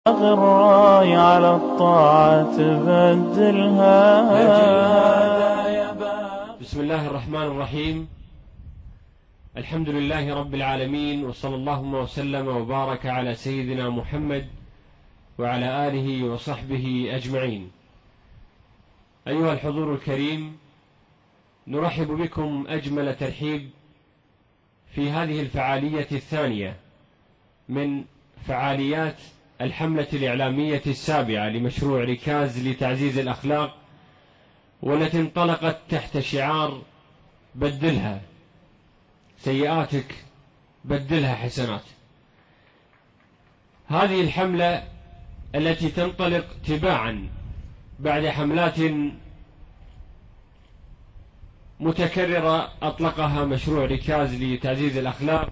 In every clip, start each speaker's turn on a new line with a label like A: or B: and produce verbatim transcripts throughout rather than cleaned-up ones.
A: الراي على الطاعة بدلها.
B: بسم الله الرحمن الرحيم. الحمد لله رب العالمين، وصلى اللهم وسلم وبارك على سيدنا محمد وعلى آله وصحبه أجمعين. أيها الحضور الكريم، نرحب بكم أجمل ترحيب في هذه الفعالية الثانية من فعاليات الحملة الإعلامية السابعة لمشروع ركاز لتعزيز الأخلاق، والتي انطلقت تحت شعار بدلها سيئاتك بدلها حسنات. هذه الحملة التي تنطلق تباعا بعد حملات متكررة أطلقها مشروع ركاز لتعزيز الأخلاق،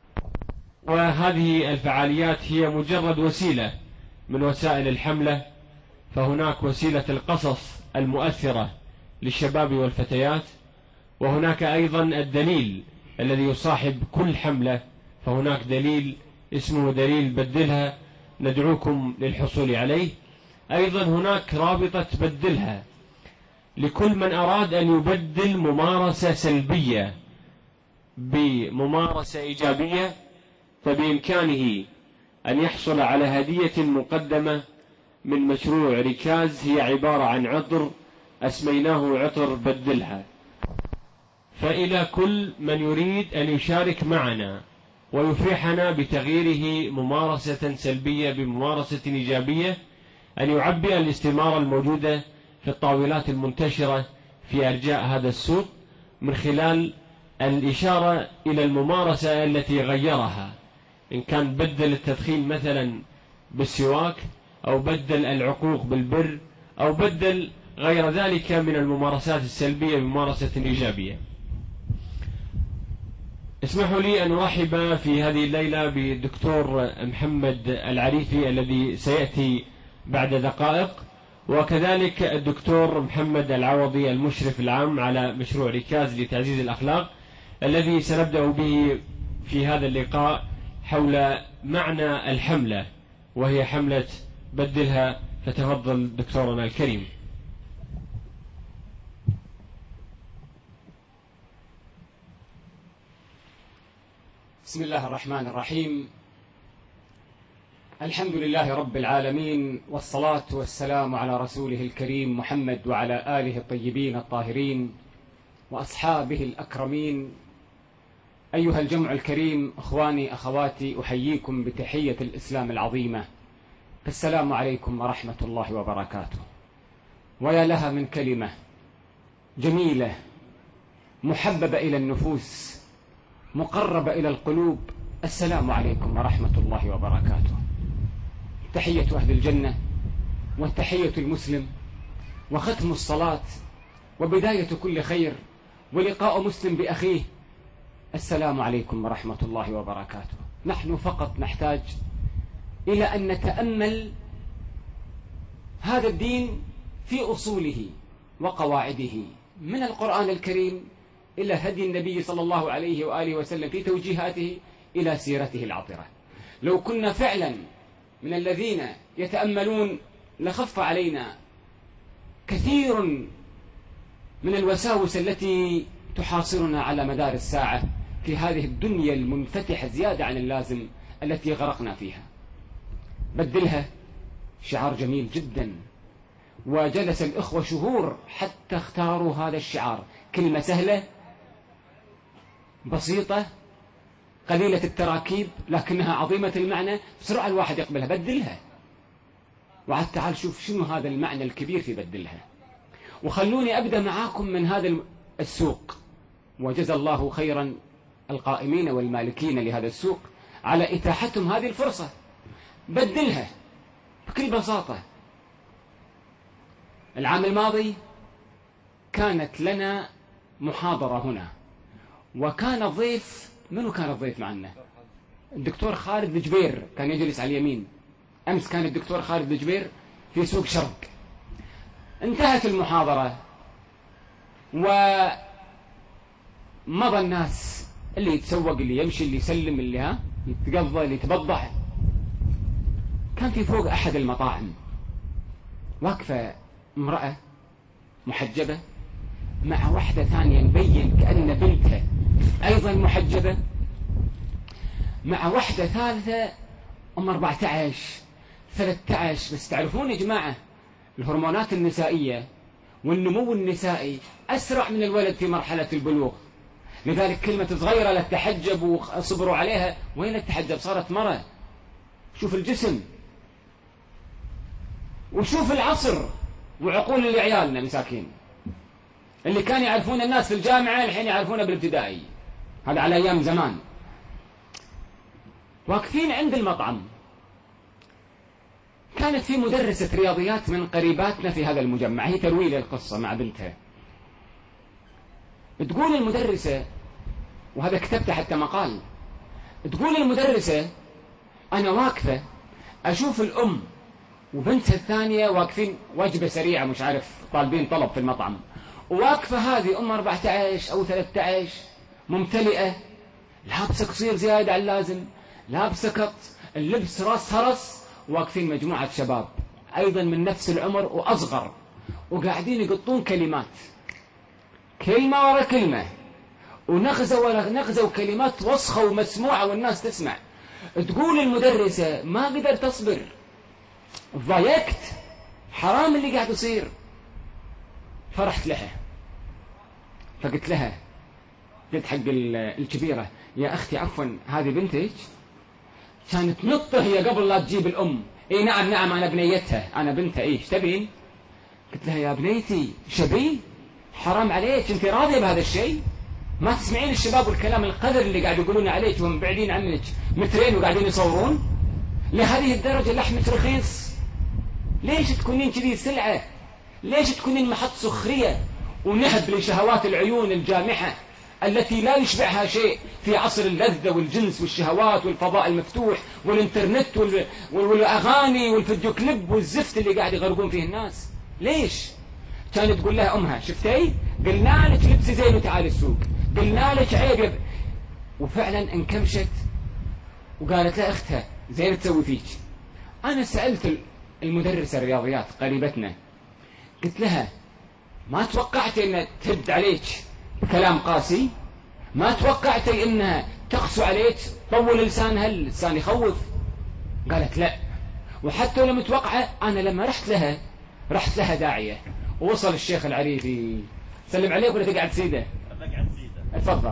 B: وهذه الفعاليات هي مجرد وسيلة من وسائل الحملة. فهناك وسيلة القصص المؤثرة للشباب والفتيات، وهناك أيضا الدليل الذي يصاحب كل حملة، فهناك دليل اسمه دليل بدلها ندعوكم للحصول عليه. أيضا هناك رابطة بدلها لكل من أراد أن يبدل ممارسة سلبية بممارسة إيجابية، فبإمكانه أن يحصل على هدية مقدمة من مشروع ركاز، هي عبارة عن عطر أسميناه عطر بدلها. فإلى كل من يريد أن يشارك معنا ويفرحنا بتغييره ممارسة سلبية بممارسة إيجابية، أن يعبئ الاستمارة الموجودة في الطاولات المنتشرة في أرجاء هذا السوق من خلال الإشارة إلى الممارسة التي غيرها، إن كان بدل التدخين مثلا بالسواك، أو بدل العقوق بالبر، أو بدل غير ذلك من الممارسات السلبية بممارسة إيجابية. اسمحوا لي أن أرحب في هذه الليلة بالدكتور محمد العريفي الذي سيأتي بعد دقائق، وكذلك الدكتور محمد العوضي المشرف العام على مشروع ركاز لتعزيز الأخلاق، الذي سنبدأ به في هذا اللقاء حول معنى الحملة، وهي حملة بدلها. فتفضل دكتورنا الكريم.
C: بسم الله الرحمن الرحيم. الحمد لله رب العالمين، والصلاة والسلام على رسوله الكريم محمد وعلى آله الطيبين الطاهرين وأصحابه الأكرمين. أيها الجمع الكريم، أخواني أخواتي، أحييكم بتحية الإسلام العظيمة، السلام عليكم ورحمة الله وبركاته. ويا لها من كلمة جميلة محببة إلى النفوس مقربة إلى القلوب، السلام عليكم ورحمة الله وبركاته. تحية أهل الجنة، والتحية المسلم، وختم الصلاة، وبداية كل خير، ولقاء مسلم بأخيه. السلام عليكم ورحمة الله وبركاته. نحن فقط نحتاج إلى أن نتأمل هذا الدين في أصوله وقواعده، من القرآن الكريم إلى هدي النبي صلى الله عليه وآله وسلم في توجيهاته إلى سيرته العطرة. لو كنا فعلا من الذين يتأملون لخف علينا كثير من الوساوس التي تحاصرنا على مدار الساعة في هذه الدنيا المنفتحة زيادة عن اللازم التي غرقنا فيها. بدلها شعار جميل جدا، وجلس الإخوة شهور حتى اختاروا هذا الشعار. كلمة سهلة بسيطة قليلة التراكيب لكنها عظيمة المعنى، بسرعة الواحد يقبلها. بدلها. وعاد تعال شوف شنو هذا المعنى الكبير في بدلها. وخلوني أبدأ معاكم من هذا السوق، وجزا الله خيرا القائمين والمالكين لهذا السوق على إتاحتهم هذه الفرصة. بدلها بكل بساطة. العام الماضي كانت لنا محاضرة هنا، وكان الضيف، منو كان الضيف معنا؟ الدكتور خالد الجبير كان يجلس على اليمين. أمس كان الدكتور خالد الجبير في سوق شرق. انتهت المحاضرة ومضى الناس، اللي يتسوق، اللي يمشي، اللي يسلم، اللي ها يتقضى، اللي يتبضع. كان في فوق أحد المطاعم واقفة امرأة محجبة مع واحدة ثانية مبين كأن بنتها أيضا محجبة، مع واحدة ثالثة أم أربعة عشر ثلاثة عشر. بس تعرفون يا جماعة الهرمونات النسائية والنمو النسائي أسرع من الولد في مرحلة البلوغ، لذلك كلمة صغيرة لا تحجب وصبروا عليها، وين التحجب؟ صارت مرة. شوف الجسم وشوف العصر وعقول اللي عيالنا مساكين اللي كانوا يعرفون الناس في الجامعة الحين يعرفونه بالابتدائي، هذا على أيام زمان. واقفين عند المطعم، كانت في مدرسة رياضيات من قريباتنا في هذا المجمع، هي تروي لي القصة مع بنتها. تقول المدرسة، وهذا كتبته حتى مقال، تقول المدرسة أنا واقفة أشوف الأم وبنتها الثانية واقفين وجبة سريعة مش عارف طالبين طلب في المطعم، وواقفة هذه أم أربعة عشر أو ثلاثة عشر ممتلئة، لابسة قصير زيادة عن اللازم، لابسة قط، اللبس راس هرس، واقفين مجموعة شباب أيضا من نفس العمر وأصغر، وقاعدين يقطون كلمات كلمة ورا كلمة، ونغزة ورا نغزة، وكلمات وسخة ومسموعة والناس تسمع. تقول المدرسة ما قدرت تصبر، ضايقت، حرام اللي قاعد يصير. فرحت لها فقلت لها، قلت حق الكبيرة يا أختي عفوا هذه بنتك كانت نطة هي قبل لا تجيب الأم. إيه نعم نعم أنا بنيتها أنا بنتها. إيه تبين؟ قلت لها يا بنيتي شبي حرام عليك، أنت راضية بهذا الشيء؟ ما تسمعين الشباب والكلام القذر اللي قاعد يقولون عليك وهم بعيدين عنك مترين وقاعدين يصورون؟ لهذه الدرجة لحمة رخيص؟ ليش تكونين كذي سلعة؟ ليش تكونين محط سخرية ونهب لشهوات العيون الجامحة التي لا يشبعها شيء في عصر اللذة والجنس والشهوات والفضاء المفتوح والإنترنت وال... والأغاني والفيديو كليب والزفت اللي قاعد يغرقون فيه الناس؟ ليش؟ كانت تقول لها أمها شفتي؟ قلنا لك لبسي زين وتعالي السوق، قلنا لك عيب يب... وفعلا انكمشت وقالت لها أختها زين تسوي فيك. أنا سألت المدرسة الرياضيات قريبتنا، قلت لها ما توقعتي أن تهد عليك بكلام قاسي؟ ما توقعتي أنها تقسو عليك طول لسانها اللسان يخوف؟ قالت لا. وحتى لو متوقعة أنا لما رحت لها رحت لها داعية، ووصل الشيخ العريفي سلم عليك ولا تقعد سيدة؟
D: تقعد سيدة.
C: اتفضل.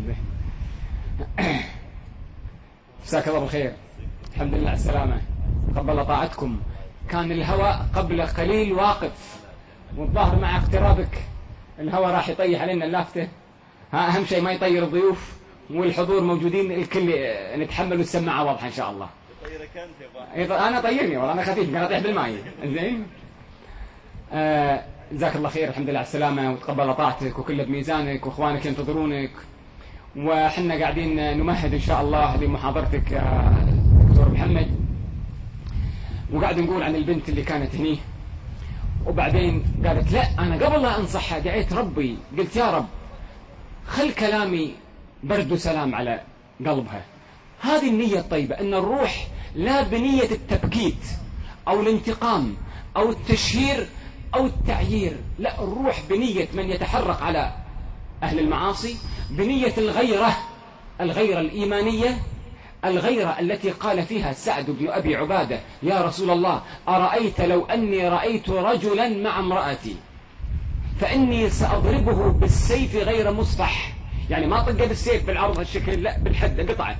C: مساك الله بالخير، الحمد لله على السلامة، قبل طاعتكم. كان الهواء قبل قليل واقف، والظاهر مع اقترابك الهواء راح يطيح علينا اللافتة. ها أهم شيء ما يطير الضيوف والحضور موجودين، الكل نتحمل السماعة واضحة إن شاء الله.
D: طيرك أنت يا
C: أنا طيرني والله، أنا خفيف قاعد أطيح بالماء. زين. آه جزاك الله خير، الحمد لله على السلامة، وتقبل طاعتك وكل بميزانك، وإخوانك ينتظرونك، وحنا قاعدين نمهد إن شاء الله لمحاضرتك يا دكتور محمد. وقاعد نقول عن البنت اللي كانت هني، وبعدين قالت لا أنا قبل لا أنصحها دعيت ربي، قلت يا رب خل كلامي برد وسلام على قلبها. هذه النية الطيبة، أن الروح لا بنية التبكيت أو الانتقام أو التشهير أو التعيير، لا، الروح بنية من يتحرق على أهل المعاصي، بنية الغيرة، الغيرة الإيمانية، الغيرة التي قال فيها سعد بن أبي عبادة يا رسول الله أرأيت لو أني رأيت رجلا مع امرأتي فإني سأضربه بالسيف غير مصفح، يعني ما طقه بالسيف بالعرض هالشكل، لا بالحد قطعه.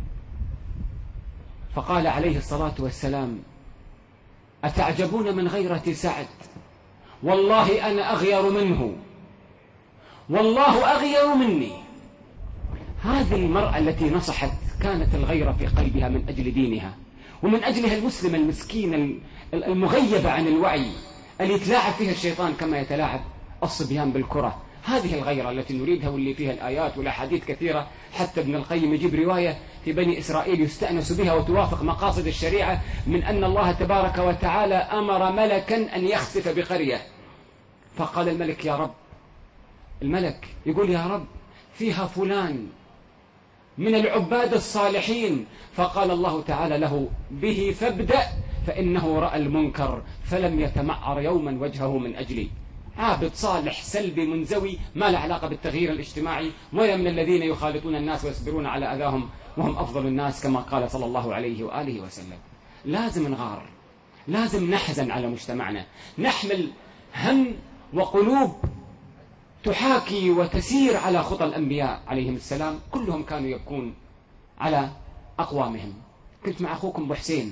C: فقال عليه الصلاة والسلام أتعجبون من غيرة سعد؟ والله أنا أغير منه، والله أغير مني. هذه المرأة التي نصحت كانت الغيرة في قلبها من أجل دينها، ومن أجلها المسلم المسكين المغيبة عن الوعي اللي يتلاعب فيها الشيطان كما يتلاعب الصبيان بالكرة. هذه الغيرة التي نريدها، واللي فيها الآيات والأحاديث كثيرة، حتى ابن القيم يجيب رواية في بني إسرائيل يستأنس بها وتوافق مقاصد الشريعة، من أن الله تبارك وتعالى أمر ملكا أن يخسف بقرية، فقال الملك يا رب، الملك يقول يا رب فيها فلان من العباد الصالحين، فقال الله تعالى له به فابدأ فإنه رأى المنكر فلم يتمعر يوما وجهه من أجلي. عابد صالح سلبي منزوي ما له علاقة بالتغيير الاجتماعي، ولا من الذين يخالطون الناس ويصبرون على أذاهم وهم أفضل الناس كما قال صلى الله عليه وآله وسلم. لازم نغار، لازم نحزن على مجتمعنا، نحمل هم وقلوب تحاكي وتسير على خطى الأنبياء عليهم السلام، كلهم كانوا يبكون على أقوامهم. كنت مع أخوكم أبو حسين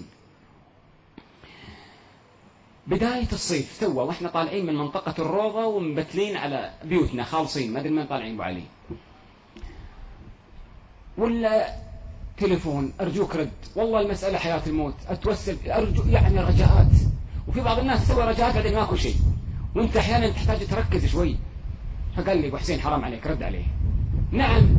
C: بداية الصيف توا، وإحنا طالعين من منطقة الروضة ومبتلين على بيوتنا خالصين، ما أدري من طالعين أبو علي، ولا تليفون أرجوك رد، والله المسألة حياة الموت، أتوسل أرجو، يعني رجاءات. وفي بعض الناس تسوي رجاءات بعدين ماكو شيء، وأنت أحيانا تحتاج تركز شوي. فقال لي أبو حسين حرام عليك، رد عليه. نعم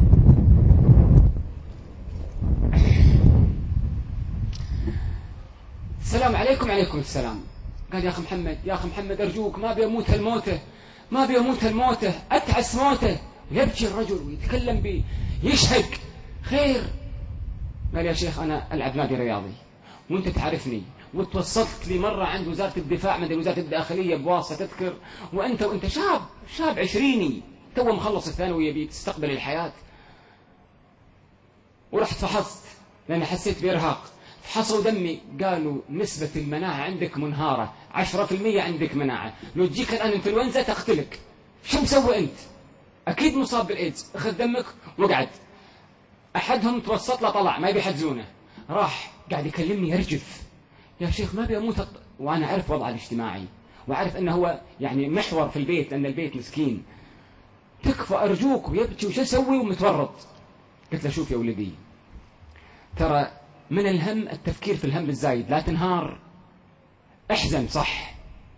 C: السلام عليكم. عليكم السلام. قال يا أخي محمد، يا أخي محمد أرجوك، ما بيموت الموتة، ما بيموت الموتة، أتعس موته. ويبكي الرجل ويتكلم بي يشهق. خير. قال يا شيخ أنا ألعب نادي رياضي وأنت تعرفني، وتوسطت لي مرة عند وزارة الدفاع من وزارة الداخلية بواسطة تذكر، وأنت وأنت شاب شاب عشريني تو مخلص الثانوية بتستقبل الحياة. ورحت فحصت لأن حسيت بإرهاق، فحصوا دمي قالوا نسبة المناعة عندك منهارة، عشرة في المية عندك مناعة، لو تجيك الآن انفلونزا تقتلك. شو مسوي أنت؟ أكيد مصاب بالإيدز. أخذ دمك وقعد. أحدهم توسط له طلع ما يبي يحجزونه، راح قاعد يكلمني يرجف. يا شيخ ما بيموت الط... وأنا أعرف وضعه الاجتماعي وأعرف أنه هو يعني محور في البيت لأن البيت مسكين. تكفى أرجوك. ويبكي وش أسوي ومتورط. قلت له شوف يا ولدي، ترى من الهم التفكير في الهم الزايد، لا تنهار. احزن صح،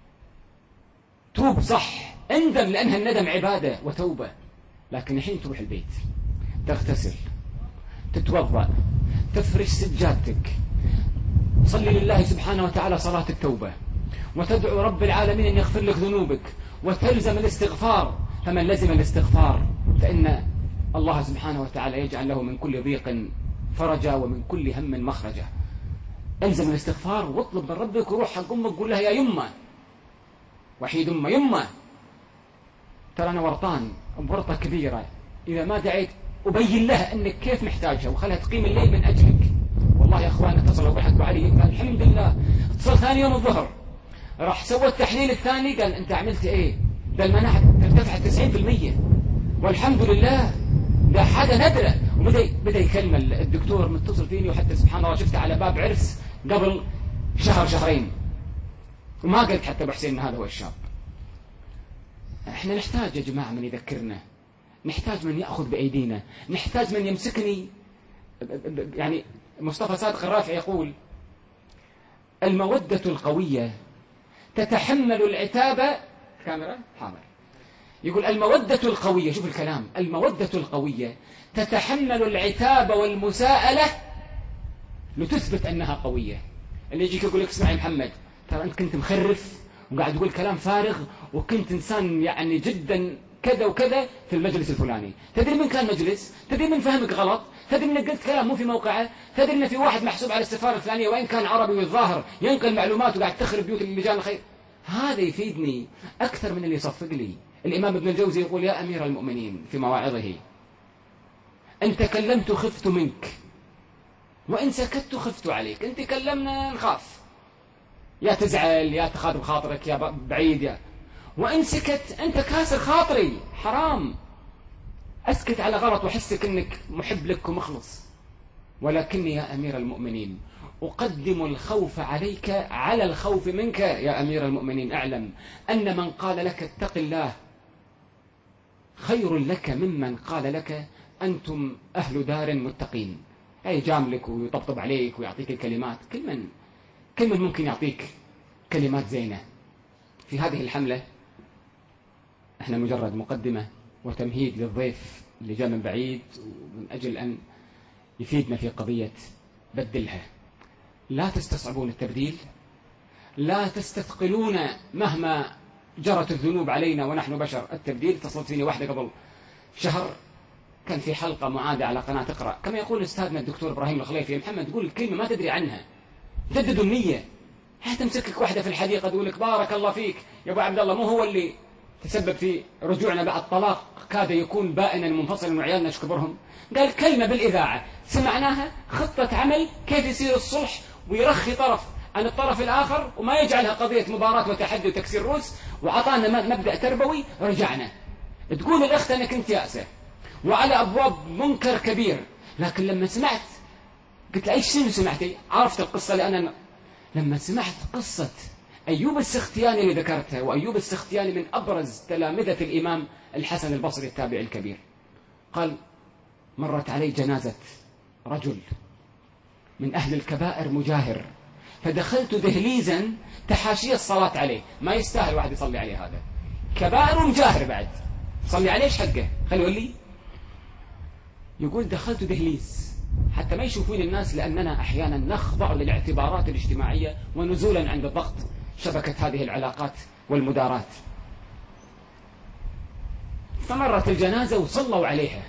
C: توب صح، اندم لأنها الندم عبادة وتوبة، لكن الحين تروح البيت تغتسل، تتوضأ، تفرش سجادتك، تصلي لله سبحانه وتعالى صلاة التوبة، وتدعو رب العالمين أن يغفر لك ذنوبك، وتلزم الاستغفار. فمن لزم الاستغفار فإن الله سبحانه وتعالى يجعل له من كل ضيق فرجا ومن كل هم مخرجا. الزم الاستغفار واطلب من ربك، وروح حق أمك قول لها يا يمه، وحيد أمه يمه، ترى أنا ورطان بورطة كبيرة، إذا ما دعيت أبين لها أنك كيف محتاجها وخلها تقيم الليل من أجلك. والله يا أخوان اتصلوا بحق علي قال الحمد لله. اتصل ثاني يوم الظهر راح سوى التحليل الثاني قال أنت عملت إيه؟ ده المناعة ارتفعت تسعين بالمية والحمد لله، ده حاجة نادرة. وبدأ بدأ يكلم الدكتور متصل فيني، وحتى سبحان الله شفته على باب عرس قبل شهر شهرين، وما قلت حتى أبو حسين هذا هو الشاب. احنا نحتاج يا جماعة من يذكرنا، نحتاج من يأخذ بأيدينا، نحتاج من يمسكني. يعني مصطفى صادق الرافع يقول المودة القوية تتحمل العتاب. كاميرا حاضر. يقول المودة القوية، شوف الكلام، المودة القوية تتحمل العتاب والمساءلة لتثبت أنها قوية. اللي يجيك يقول لك اسمع يا محمد، ترى أنت كنت مخرف وقاعد تقول كلام فارغ، وكنت إنسان يعني جدا كذا وكذا في المجلس الفلاني. تدري من كان مجلس؟ تدري من فهمك غلط؟ تدري انك قلت كلام مو في موقعه؟ تدري ان في واحد محسوب على السفارة الفلانية وإن كان عربي والظاهر ينقل معلومات وقاعد تخرب بيوت اللجان الخير؟ هذا يفيدني أكثر من اللي يصفق لي. الإمام ابن الجوزي يقول يا أمير المؤمنين في مواعظه إن تكلمت خفت منك وإن سكت خفت عليك. إن تكلمنا نخاف، يا تزعل يا تخاطب خاطرك يا بعيد، يا وإن سكت أنت كاسر خاطري، حرام. أسكت على غلط وحسك أنك محب لك ومخلص، ولكني يا أمير المؤمنين أقدم الخوف عليك على الخوف منك. يا أمير المؤمنين اعلم أن من قال لك اتق الله خير لك ممن قال لك أنتم أهل دار متقين. أي جاملك ويطبطب عليك ويعطيك الكلمات، كل من كل من ممكن يعطيك كلمات زينة. في هذه الحملة احنا مجرد مقدمة وتمهيد للضيف اللي جاء من بعيد، ومن أجل أن يفيدنا في قضية بدلها. لا تستصعبون التبديل، لا تستثقلون مهما جرت الذنوب علينا ونحن بشر. التبديل، اتصلت فيني واحدة قبل شهر كان في حلقة معادة على قناة اقرأ، كما يقول أستاذنا الدكتور إبراهيم الخليفي، محمد تقول الكلمة ما تدري عنها، جددوا النية. هتمسكك واحدة في الحديقة تقول لك بارك الله فيك يا أبو عبد الله، مو هو اللي تسبب في رجوعنا بعد طلاق كاد يكون بائنا منفصلا وعيالنا اشكبرهم؟ قال كلمة بالإذاعة سمعناها، خطة عمل كيف يصير الصلح ويرخي طرف عن الطرف الآخر وما يجعلها قضية مباراة وتحدي وتكسير روس، وعطانا مبدأ تربوي. رجعنا تقول الأخت أنا كنت يأسة وعلى أبواب منكر كبير، لكن لما سمعت قلت أي شنو سمعتي؟ عرفت القصة، لأن لما سمعت قصة أيوب السختياني اللي ذكرتها، وأيوب السختياني من أبرز تلامذة الإمام الحسن البصري التابعي الكبير، قال مرت علي جنازة رجل من أهل الكبائر مجاهر، فدخلت دهليزا تحاشي الصلاة عليه، ما يستاهل واحد يصلي عليه، هذا كبائر ومجاهر بعد، صلي عليه ايش حقه؟ خلوا لي. يقول دخلت دهليز حتى ما يشوفون الناس، لأننا أحيانا نخضع للاعتبارات الاجتماعية ونزولا عند ضغط شبكة هذه العلاقات والمدارات. فمرت الجنازة وصلوا عليها،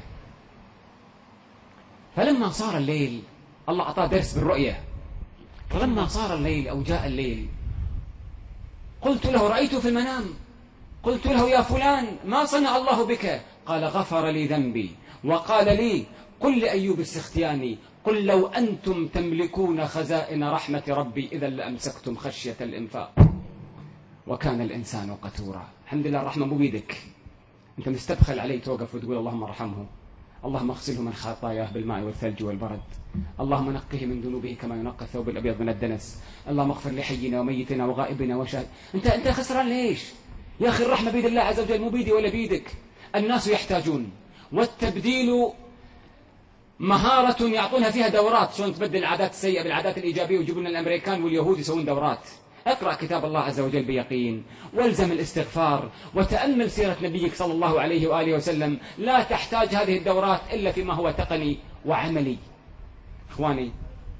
C: فلما صار الليل الله أعطاه درس بالرؤية، فلما صار الليل أو جاء الليل قلت له رأيته في المنام، قلت له يا فلان ما صنع الله بك؟ قال غفر لي ذنبي وقال لي قل لأيوب السختياني قل لو أنتم تملكون خزائن رحمة ربي إذا لأمسكتم خشية الإنفاق وكان الإنسان قتورا. الحمد لله الرحمة مو بيدك، أنت مستبخل عليه توقف وتقول اللهم ارحمه، اللهم اغسله من خطاياه بالماء والثلج والبرد، اللهم نقه من ذنوبه كما ينقى الثوب الأبيض من الدنس، اللهم اغفر لحينا وميتنا وغائبنا وشاهد. أنت أنت خسران ليش يا أخي؟ الرحمة بيد الله عز وجل مو بيدي ولا بيدك. الناس يحتاجون، والتبديل مهارة يعطونها فيها دورات، شلون تبدل العادات السيئة بالعادات الإيجابية، ويجيبون الأمريكان واليهود يسوون دورات. اقرأ كتاب الله عز وجل بيقين، والزم الاستغفار، وتأمل سيرة نبيك صلى الله عليه وآله وسلم. لا تحتاج هذه الدورات إلا فيما هو تقني وعملي. إخواني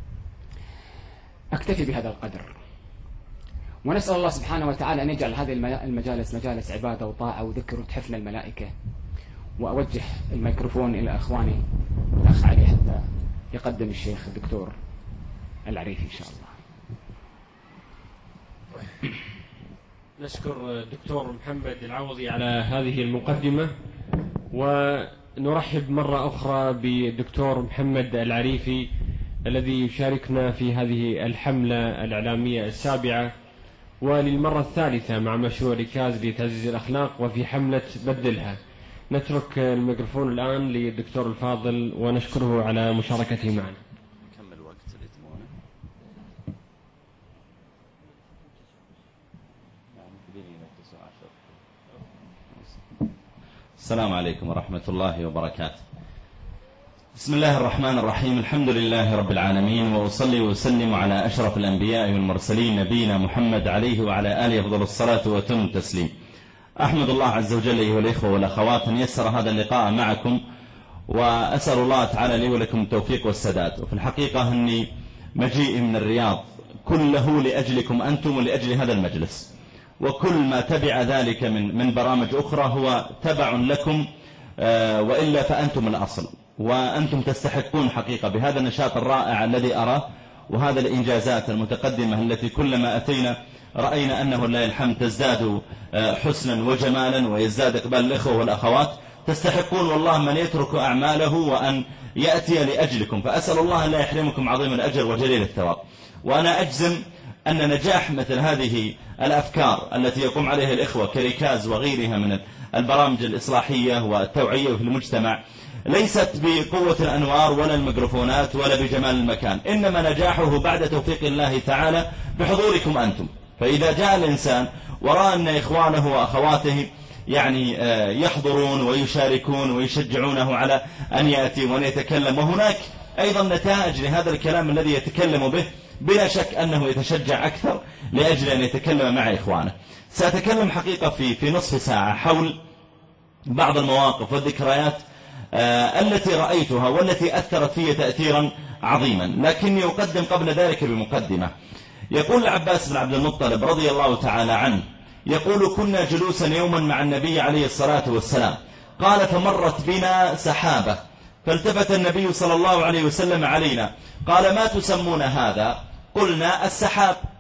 C: أكتفي بهذا القدر، ونسأل الله سبحانه وتعالى أن يجعل هذه المجالس مجالس عبادة وطاعة وذكر وتحفنا الملائكة. وأوجه الميكروفون إلى أخواني الأخ علي حتى يقدم الشيخ الدكتور العريفي إن شاء الله.
B: نشكر الدكتور محمد العوضي على هذه المقدمة، ونرحب مرة أخرى بالدكتور محمد العريفي الذي يشاركنا في هذه الحملة الإعلامية السابعة، وللمرة الثالثة مع مشروع ركاز لتعزيز الأخلاق وفي حملة بدلها. نترك الميكروفون الآن للدكتور الفاضل ونشكره على مشاركته معنا.
D: كمل وقت اللي تبونه. السلام عليكم ورحمة الله وبركاته. بسم الله الرحمن الرحيم، الحمد لله رب العالمين، وأصلي وسلم على أشرف الأنبياء والمرسلين نبينا محمد عليه وعلى آله أفضل الصلاة وأتم التسليم. أحمد الله عز وجل أيها الإخوة والأخوات أن يسر هذا اللقاء معكم، وأسأل الله تعالى لي ولكم التوفيق والسداد. وفي الحقيقة أني مجيئي من الرياض كله لأجلكم أنتم ولأجل هذا المجلس، وكل ما تبع ذلك من من برامج أخرى هو تبع لكم، وإلا فأنتم الأصل، وأنتم تستحقون حقيقة بهذا النشاط الرائع الذي أراه، وهذا الإنجازات المتقدمة التي كلما أتينا رأينا أنه لا الحمد تزداد حسنا وجمالا ويزداد إقبال الإخوة والأخوات. تستحقون والله من يترك أعماله وأن يأتي لأجلكم، فأسأل الله أن لا يحرمكم عظيم الأجر وجليل الثواب. وأنا أجزم أن نجاح مثل هذه الأفكار التي يقوم عليها الإخوة كركاز وغيرها من البرامج الإصلاحية والتوعية في المجتمع ليست بقوة الأنوار ولا الميكروفونات ولا بجمال المكان، إنما نجاحه بعد توفيق الله تعالى بحضوركم أنتم. فإذا جاء الإنسان ورأى أن إخوانه وأخواته يعني يحضرون ويشاركون ويشجعونه على أن يأتي وأن يتكلم، وهناك أيضا نتائج لهذا الكلام الذي يتكلم به، بلا شك أنه يتشجع أكثر لأجل أن يتكلم مع إخوانه. سأتكلم حقيقة في في نصف ساعة حول بعض المواقف والذكريات التي رأيتها والتي أثرت في تأثيرا عظيما، لكني أقدم قبل ذلك بمقدمة. يقول العباس بن عبد المطلب رضي الله تعالى عنه، يقول كنا جلوسا يوما مع النبي عليه الصلاة والسلام، قال فمرت بنا سحابة، فالتفت النبي صلى الله عليه وسلم علينا قال ما تسمون هذا؟ قلنا السحاب.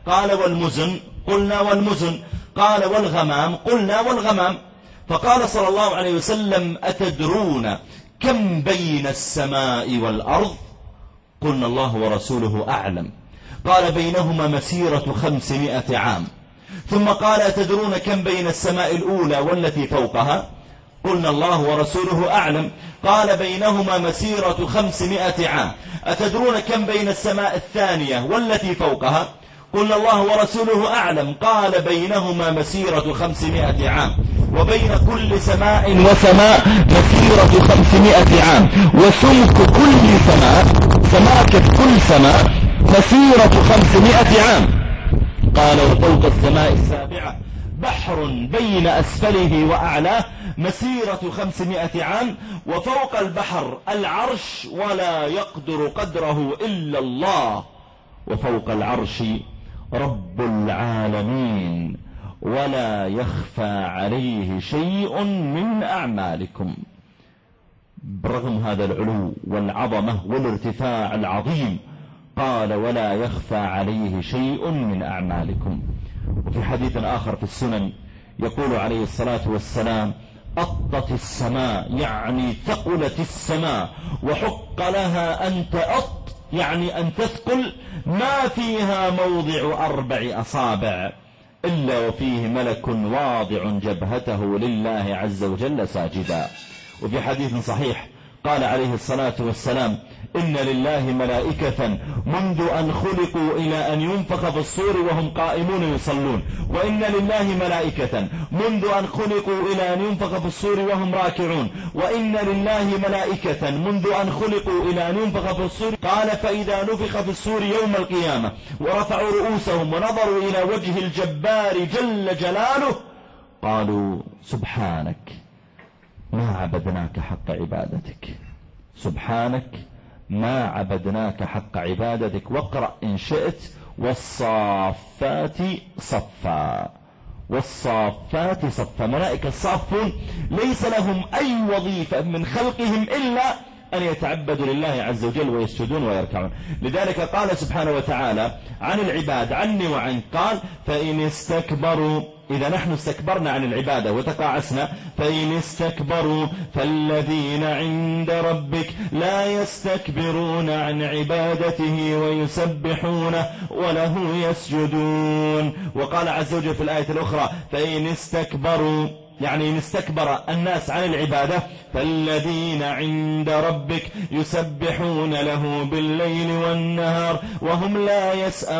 D: قال والمزن، قلنا والمزن. قال والغمام، قلنا والغمام. فقال صلى الله عليه وسلم أتدرون كم بين السماء والأرض؟ قلنا الله ورسوله أعلم. قال بينهما مسيرة خمسمائة عام. ثم قال أتدرون كم بين السماء الأولى والتي فوقها؟ قلنا الله ورسوله أعلم. قال بينهما مسيرة خمسمائة عام. أتدرون كم بين السماء الثانية والتي فوقها؟ قلنا الله ورسوله أعلم. قال بينهما مسيرة خمسمائة عام. وبين كل سماء وسماء مسيرة خمسمائة عام. وسمك كل سماء، سماكة كل سماء مسيرة خمسمائة عام. قال وفوق السماء السابعة بحر بين أسفله وأعلاه مسيرة خمسمائة عام. وفوق البحر العرش ولا يقدر قدره إلا الله. وفوق العرش رب العالمين ولا يخفى عليه شيء من أعمالكم. برغم هذا العلو والعظمة والارتفاع العظيم قال ولا يخفى عليه شيء من أعمالكم. وفي حديث آخر في السنن يقول عليه الصلاة والسلام أطت السماء، يعني ثقلت السماء، وحق لها أن تأط، يعني أن تثقل، ما فيها موضع أربع أصابع إلا وفيه ملك واضع جبهته لله عز وجل ساجدا. وفي حديث صحيح قال عليه الصلاة والسلام إن لله ملائكة منذ أن خلقوا إلى أن ينفخ في الصور وهم قائمون يصلون، وإن لله ملائكة منذ أن خلقوا إلى أن ينفخ في الصور وهم راكعون، وإن لله ملائكة منذ أن خلقوا إلى أن ينفخ في الصور. قال فإذا نفخ في الصور يوم القيامة ورفعوا رؤوسهم ونظروا إلى وجه الجبار جل جلاله قالوا سبحانك ما عبدناك حق عبادتك، سبحانك ما عبدناك حق عبادتك. واقرأ إن شئت والصافات صفا، والصافات صفا. ملائكة الصافون ليس لهم أي وظيفة من خلقهم إلا أن يتعبدوا لله عز وجل ويسجدون ويركعون. لذلك قال سبحانه وتعالى عن العباد عني وعنك قال فإن استكبروا، إذا نحن استكبرنا عن العبادة وتقاعسنا، فإن استكبروا فالذين عند ربك لا يستكبرون عن عبادته ويسبحونه وله يسجدون. وقال عز وجل في الآية الأخرى فإن استكبروا، يعني إن استكبر الناس عن العبادة فالذين عند ربك يسبحون له بالليل والنهار وهم لا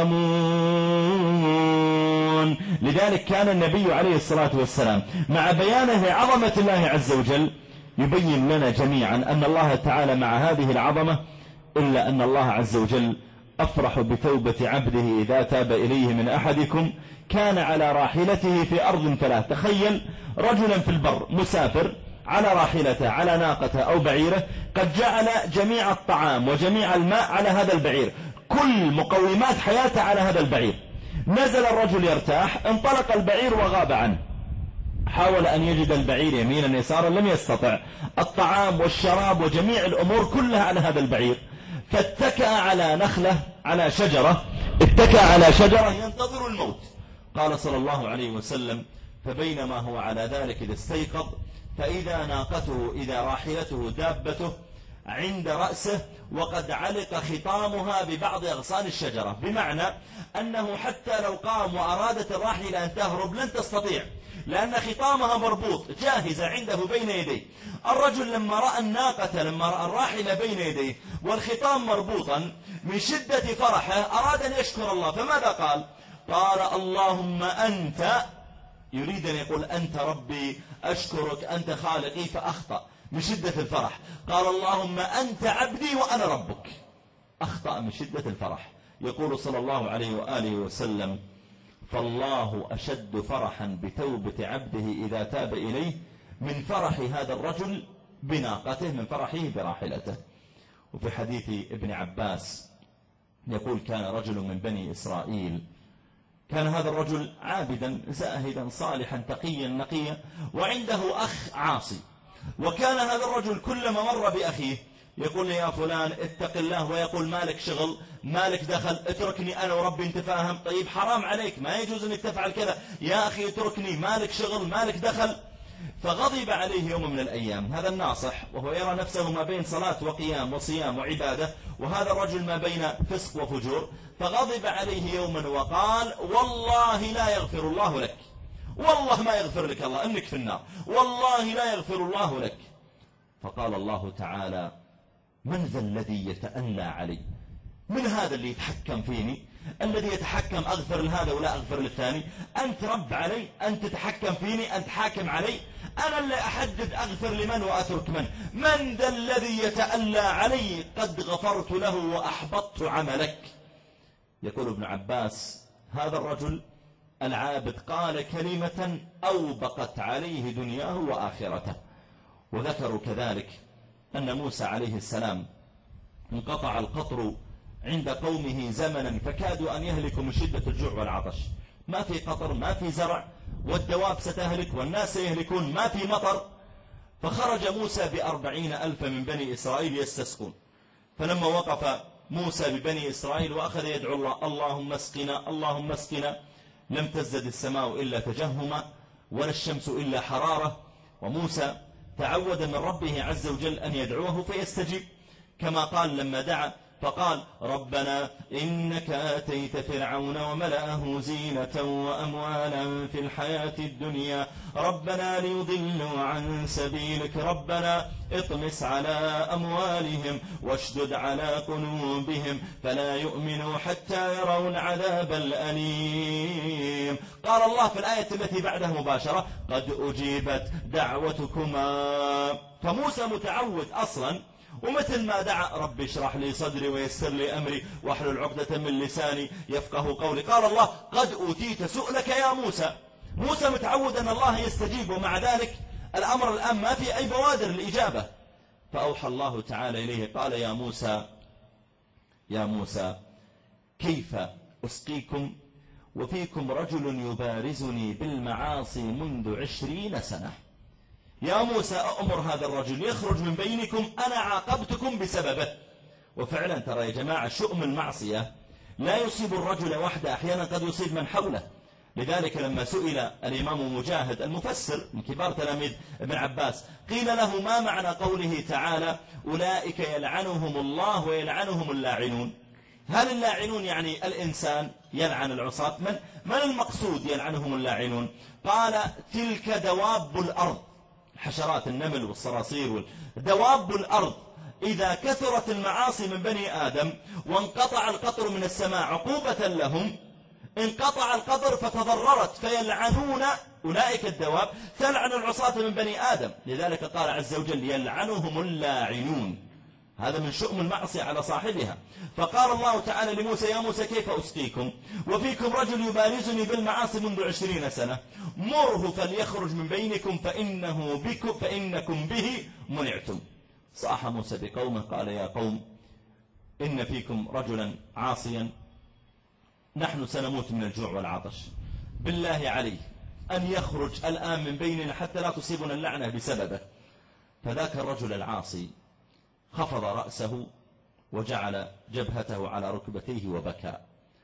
D: يسأمون. لذلك كان النبي عليه الصلاة والسلام مع بيانه عظمة الله عز وجل يبين لنا جميعا أن الله تعالى مع هذه العظمة إلا أن الله عز وجل أفرح بتوبة عبده إذا تاب إليه من أحدكم كان على راحلته في أرض ثلاث. تخيل رجلا في البر مسافر على راحلته على ناقته أو بعيره، قد جعل جميع الطعام وجميع الماء على هذا البعير، كل مقومات حياته على هذا البعير. نزل الرجل يرتاح، انطلق البعير وغاب عنه، حاول أن يجد البعير يمينا يسارا لم يستطع، الطعام والشراب وجميع الأمور كلها على هذا البعير، فاتكأ على نخلة على شجرة، اتكأ على شجرة ينتظر الموت. قال صلى الله عليه وسلم فبينما هو على ذلك إذا استيقظ فإذا ناقته إذا راحلته دابته عند رأسه وقد علق خطامها ببعض أغصان الشجرة، بمعنى أنه حتى لو قام وأرادت الراحلة أن تهرب لن تستطيع لأن خطامها مربوط جاهزة عنده بين يديه. الرجل لما رأى الناقة لما رأى الراحلة بين يديه والخطام مربوطا من شدة فرحه أراد أن يشكر الله، فماذا قال؟ قال اللهم أنت، يريد أن يقول أنت ربي أشكرك أنت خالقي، فأخطأ من شدة الفرح، قال اللهم أنت عبدي وأنا ربك، أخطأ من شدة الفرح. يقول صلى الله عليه وآله وسلم فالله أشد فرحا بتوبة عبده إذا تاب إليه من فرح هذا الرجل بناقته، من فرحه براحلته. وفي حديث ابن عباس يقول كان رجل من بني إسرائيل، كان هذا الرجل عابدا زاهدا صالحا تقيا نقيا وعنده أخ عاصي، وكان هذا الرجل كلما مر بأخيه يقول لي يا فلان اتق الله، ويقول مالك شغل مالك دخل، اتركني أنا وربي نتفاهم. طيب حرام عليك، ما يجوز أنك تفعل كذا، يا أخي اتركني مالك شغل مالك دخل. فغضب عليه يوم من الأيام هذا الناصح، وهو يرى نفسه ما بين صلاة وقيام وصيام وعبادة، وهذا الرجل ما بين فسق وفجور. فغضب عليه يوما وقال والله لا يغفر الله لك، والله ما يغفر لك الله، أنك في النار، والله لا يغفر الله لك. فقال الله تعالى من ذا الذي يتألى علي؟ من هذا اللي يتحكم فيني، الذي يتحكم أغفر لهذا ولا أغفر للثاني؟ أنت رب علي، أنت تتحكم فيني، أنت حاكم علي، أنا اللي أحدد أغفر لمن وأترك من. من ذا الذي يتألى علي؟ قد غفرت له وأحبطت عملك. يقول ابن عباس هذا الرجل العابد قال كلمة أوبقت عليه دنياه وآخرته. وذكروا كذلك أن موسى عليه السلام انقطع القطر عند قومه زمنا فكادوا أن يهلكوا من شدة الجوع والعطش، ما في قطر، ما في زرع، والدواب ستهلك والناس سيهلكون، ما في مطر. فخرج موسى بأربعين ألف من بني إسرائيل يستسقون. فلما وقف موسى ببني إسرائيل وأخذ يدعو الله اللهم اسقنا اللهم اسقنا، لم تزدد السماء إلا تجهما ولا الشمس إلا حرارة. وموسى تعود من ربه عز وجل أن يدعوه فيستجيب، كما قال لما دعا فقال ربنا إنك آتيت فرعون وملأه زينة وأموالا في الحياة الدنيا ربنا ليضلوا عن سبيلك ربنا اطمس على أموالهم واشدد على قلوبهم فلا يؤمنوا حتى يروا العذاب الأليم. قال الله في الآية التي بعدها مباشرة قد أجيبت دعوتكما. فموسى متعود أصلا، ومثل ما دعا رب اشرح لي صدري ويسر لي أمري واحلل عقدة من لساني يفقه قولي، قال الله قد أوتيت سؤلك يا موسى. موسى متعود أن الله يستجيب، ومع ذلك الأمر الآن ما في أي بوادر الإجابة. فأوحى الله تعالى إليه قال يا موسى يا موسى كيف أسقيكم وفيكم رجل يبارزني بالمعاصي منذ عشرين سنة. يا موسى أمر هذا الرجل يخرج من بينكم، أنا عاقبتكم بسببه. وفعلا ترى يا جماعة شؤم المعصية لا يصيب الرجل وحده، أحيانا قد يصيب من حوله. لذلك لما سئل الإمام مجاهد المفسر من كبار تلاميذ ابن عباس قيل له ما معنى قوله تعالى أولئك يلعنهم الله ويلعنهم اللاعنون؟ هل اللاعنون يعني الإنسان يلعن العصاة؟ من, من المقصود يلعنهم اللاعنون؟ قال تلك دواب الأرض، حشرات النمل والصراصير دواب الأرض، إذا كثرت المعاصي من بني آدم وانقطع القطر من السماء عقوبة لهم، انقطع القطر فتضررت فيلعنون أولئك الدواب، تلعن العصاة من بني آدم. لذلك قال عز وجل يلعنهم اللاعنون، هذا من شؤم المعصية على صاحبها. فقال الله تعالى لموسى يا موسى كيف أسقيكم وفيكم رجل يبارزني بالمعاصي منذ عشرين سنة مره فليخرج من بينكم فإنه بكم فإنكم به منعتم. صاح موسى بقومه قال يا قوم إن فيكم رجلا عاصيا نحن سنموت من الجوع والعطش، بالله عليه أن يخرج الآن من بيننا حتى لا تصيبنا اللعنة بسببه. فذاك الرجل العاصي خفض رأسه وجعل جبهته على ركبتيه وبكى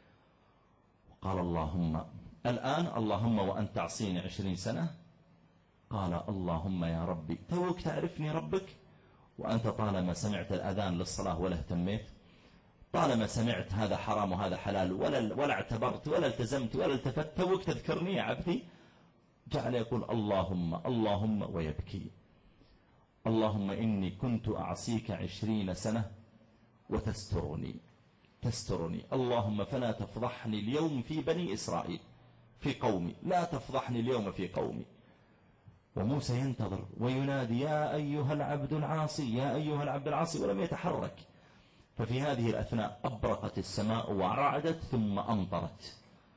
D: وقال اللهم الآن اللهم وأنت تعصيني عشرين سنة. قال اللهم يا ربي توك تعرفني ربك وأنت طالما سمعت الأذان للصلاة ولا اهتميت، طالما سمعت هذا حرام وهذا حلال ولا, ولا اعتبرت ولا التزمت ولا التفت، توك تذكرني يا عبدي. جعل يقول اللهم اللهم ويبكي اللهم إني كنت أعصيك عشرين سنة وتسترني تسترني اللهم فلا تفضحني اليوم في بني إسرائيل في قومي، لا تفضحني اليوم في قومي. وموسى ينتظر وينادي يا أيها العبد العاصي يا أيها العبد العاصي ولم يتحرك. ففي هذه الأثناء أبرقت السماء ورعدت ثم أمطرت.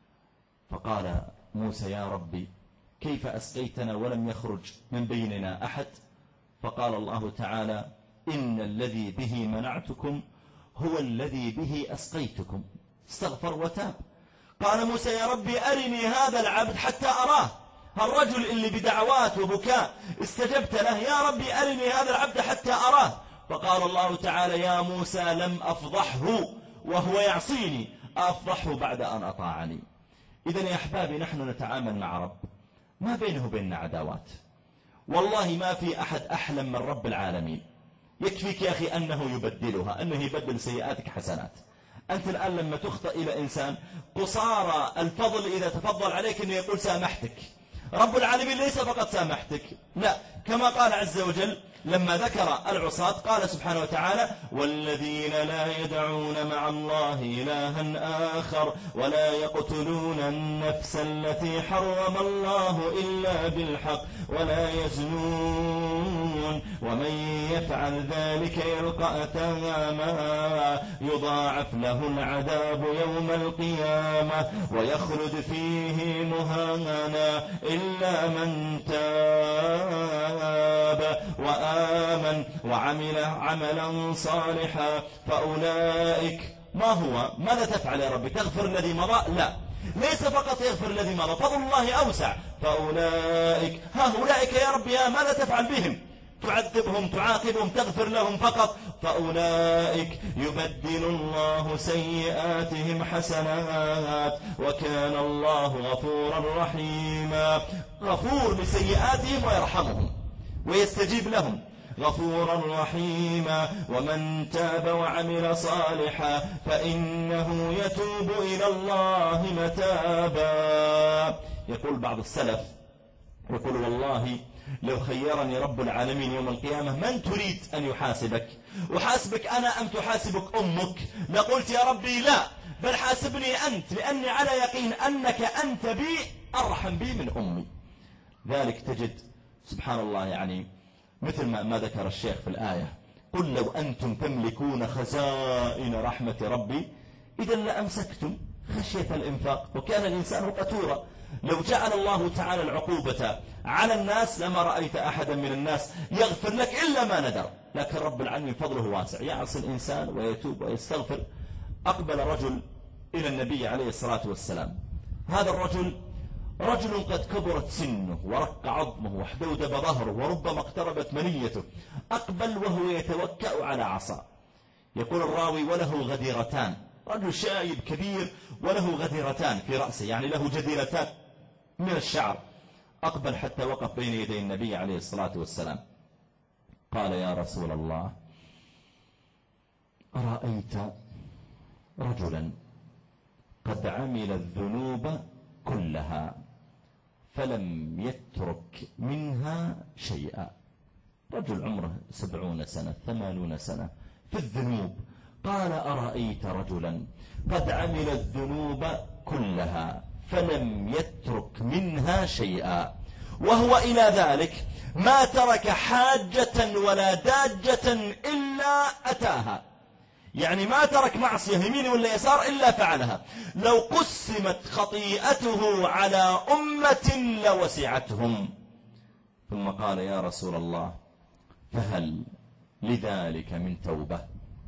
D: فقال موسى يا ربي كيف أسقيتنا ولم يخرج من بيننا أحد؟ فقال الله تعالى إن الذي به منعتكم هو الذي به أسقيتكم. استغفر وتاب. قال موسى يا ربي أرني هذا العبد حتى أراه، الرجل اللي بدعوات وبكاء استجبت له، يا ربي أرني هذا العبد حتى أراه. فقال الله تعالى يا موسى لم أفضحه وهو يعصيني، أفضحه بعد أن أطاعني. إذن يا أحبابي نحن نتعامل مع رب ما بينه وبيننا عداوات، والله ما في أحد أحلم من رب العالمين. يكفيك يا أخي أنه يبدلها، أنه يبدل سيئاتك حسنات. أنت الآن لما تخطئ إلى إنسان قصارى الفضل إذا تفضل عليك أنه يقول سامحتك. رب العالمين ليس فقط سامحتك، لا، كما قال عز وجل لما ذكر العصاة قال سبحانه وتعالى والذين لا يدعون مع الله إلها آخر ولا يقتلون النفس التي حرم الله إلا بالحق ولا يزنون ومن يفعل ذلك يلقى أثاما يضاعف له العذاب يوم القيامة ويخلد فيه مهانا إلا من تاب وآمن وعمل عملا صالحا فأولئك. ما هو ماذا تفعل يا رب؟ تغفر الذي مضى؟ لا، ليس فقط يغفر الذي مضى، فضل الله أوسع. فأولئك، ها أولئك يا رب يا ماذا تفعل بهم؟ تعذبهم تعاقبهم تغفر لهم فقط؟ فأولئك يبدل الله سيئاتهم حسنات وكان الله غفورا رحيما. غفور لسيئاتهم ويرحمهم ويستجيب لهم، غفورا رحيما. ومن تاب وعمل صالحا فإنه يتوب إلى الله متابا. يقول بعض السلف يقول والله لو خيرني رب العالمين يوم القيامة من تريد أن يحاسبك؟ أحاسبك أنا أم تحاسبك أمك؟ لقلت يا ربي لا، بل حاسبني أنت، لأني على يقين أنك أنت بي أرحم بي من أمي. ذلك تجد سبحان الله يعني مثل ما, ما ذكر الشيخ في الآية قل لو أنتم تملكون خزائن رحمة ربي إذا لأمسكتم خشية الإنفاق وكان الإنسان قتورا. لو جعل الله تعالى العقوبة على الناس لما رأيت أحدا من الناس يغفر لك إلا ما ندر، لكن رب العالمين فضله واسع، يعصي الإنسان ويتوب ويستغفر. أقبل رجل إلى النبي عليه الصلاة والسلام، هذا الرجل رجل قد كبرت سنه ورق عظمه واحدودب ظهره وربما اقتربت منيته، أقبل وهو يتوكأ على عصا. يقول الراوي وله غديرتان، رجل شايب كبير وله غديرتان في رأسه، يعني له جديرتان من الشعر. أقبل حتى وقف بين يدي النبي عليه الصلاة والسلام. قال يا رسول الله أرأيت رجلا قد عمل الذنوب كلها فلم يترك منها شيئا، رجل عمره سبعون سنة ثمانون سنة في الذنوب. قال أرأيت رجلا قد عمل الذنوب كلها فلم يترك منها شيئا وهو إلى ذلك ما ترك حاجة ولا داجة إلا أتاها، يعني ما ترك معصية يمين ولا يسار إلا فعلها. لو قسمت خطيئته على أمة لوسعتهم. ثم قال يا رسول الله فهل لذلك من توبة؟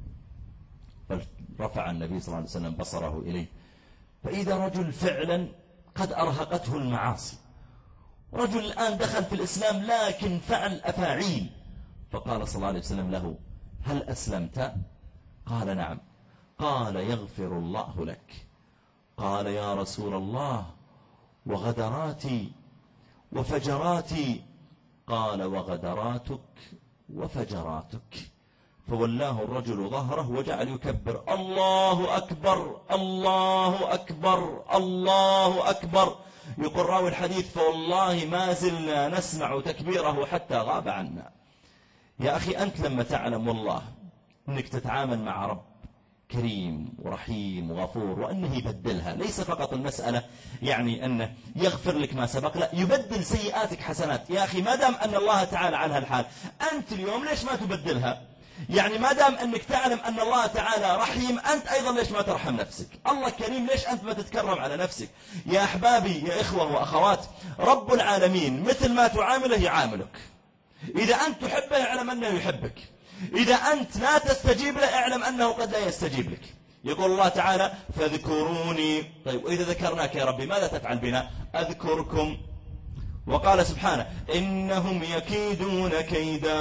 D: فرفع النبي صلى الله عليه وسلم بصره إليه فإذا رجل فعلا قد أرهقته المعاصي، رجل الآن دخل في الإسلام لكن فعل أفاعيل. فقال صلى الله عليه وسلم له هل أسلمت؟ قال نعم. قال يغفر الله لك. قال يا رسول الله وغدراتي وفجراتي؟ قال وغدراتك وفجراتك. فولاه الرجل ظهره وجعل يكبر الله أكبر الله أكبر الله أكبر. يقول راوي الحديث فوالله ما زلنا نسمع تكبيره حتى غاب عنا. يا أخي أنت لما تعلم والله أنك تتعامل مع رب كريم ورحيم وغفور وأنه يبدلها، ليس فقط المسألة يعني أنه يغفر لك ما سبق، لا يبدل سيئاتك حسنات. يا أخي ما دام أن الله تعالى على هالحال أنت اليوم ليش ما تبدلها؟ يعني ما دام أنك تعلم أن الله تعالى رحيم أنت أيضا ليش ما ترحم نفسك؟ الله كريم ليش أنت ما تتكرم على نفسك؟ يا أحبابي يا إخوة وأخوات، رب العالمين مثل ما تعامله يعاملك. إذا أنت تحبه اعلم أنه يحبك، إذا أنت لا تستجيب له اعلم أنه قد لا يستجيب لك. يقول الله تعالى فاذكروني. طيب وإذا ذكرناك يا ربي ماذا تفعل بنا؟ أذكركم. وقال سبحانه إنهم يكيدون كيدا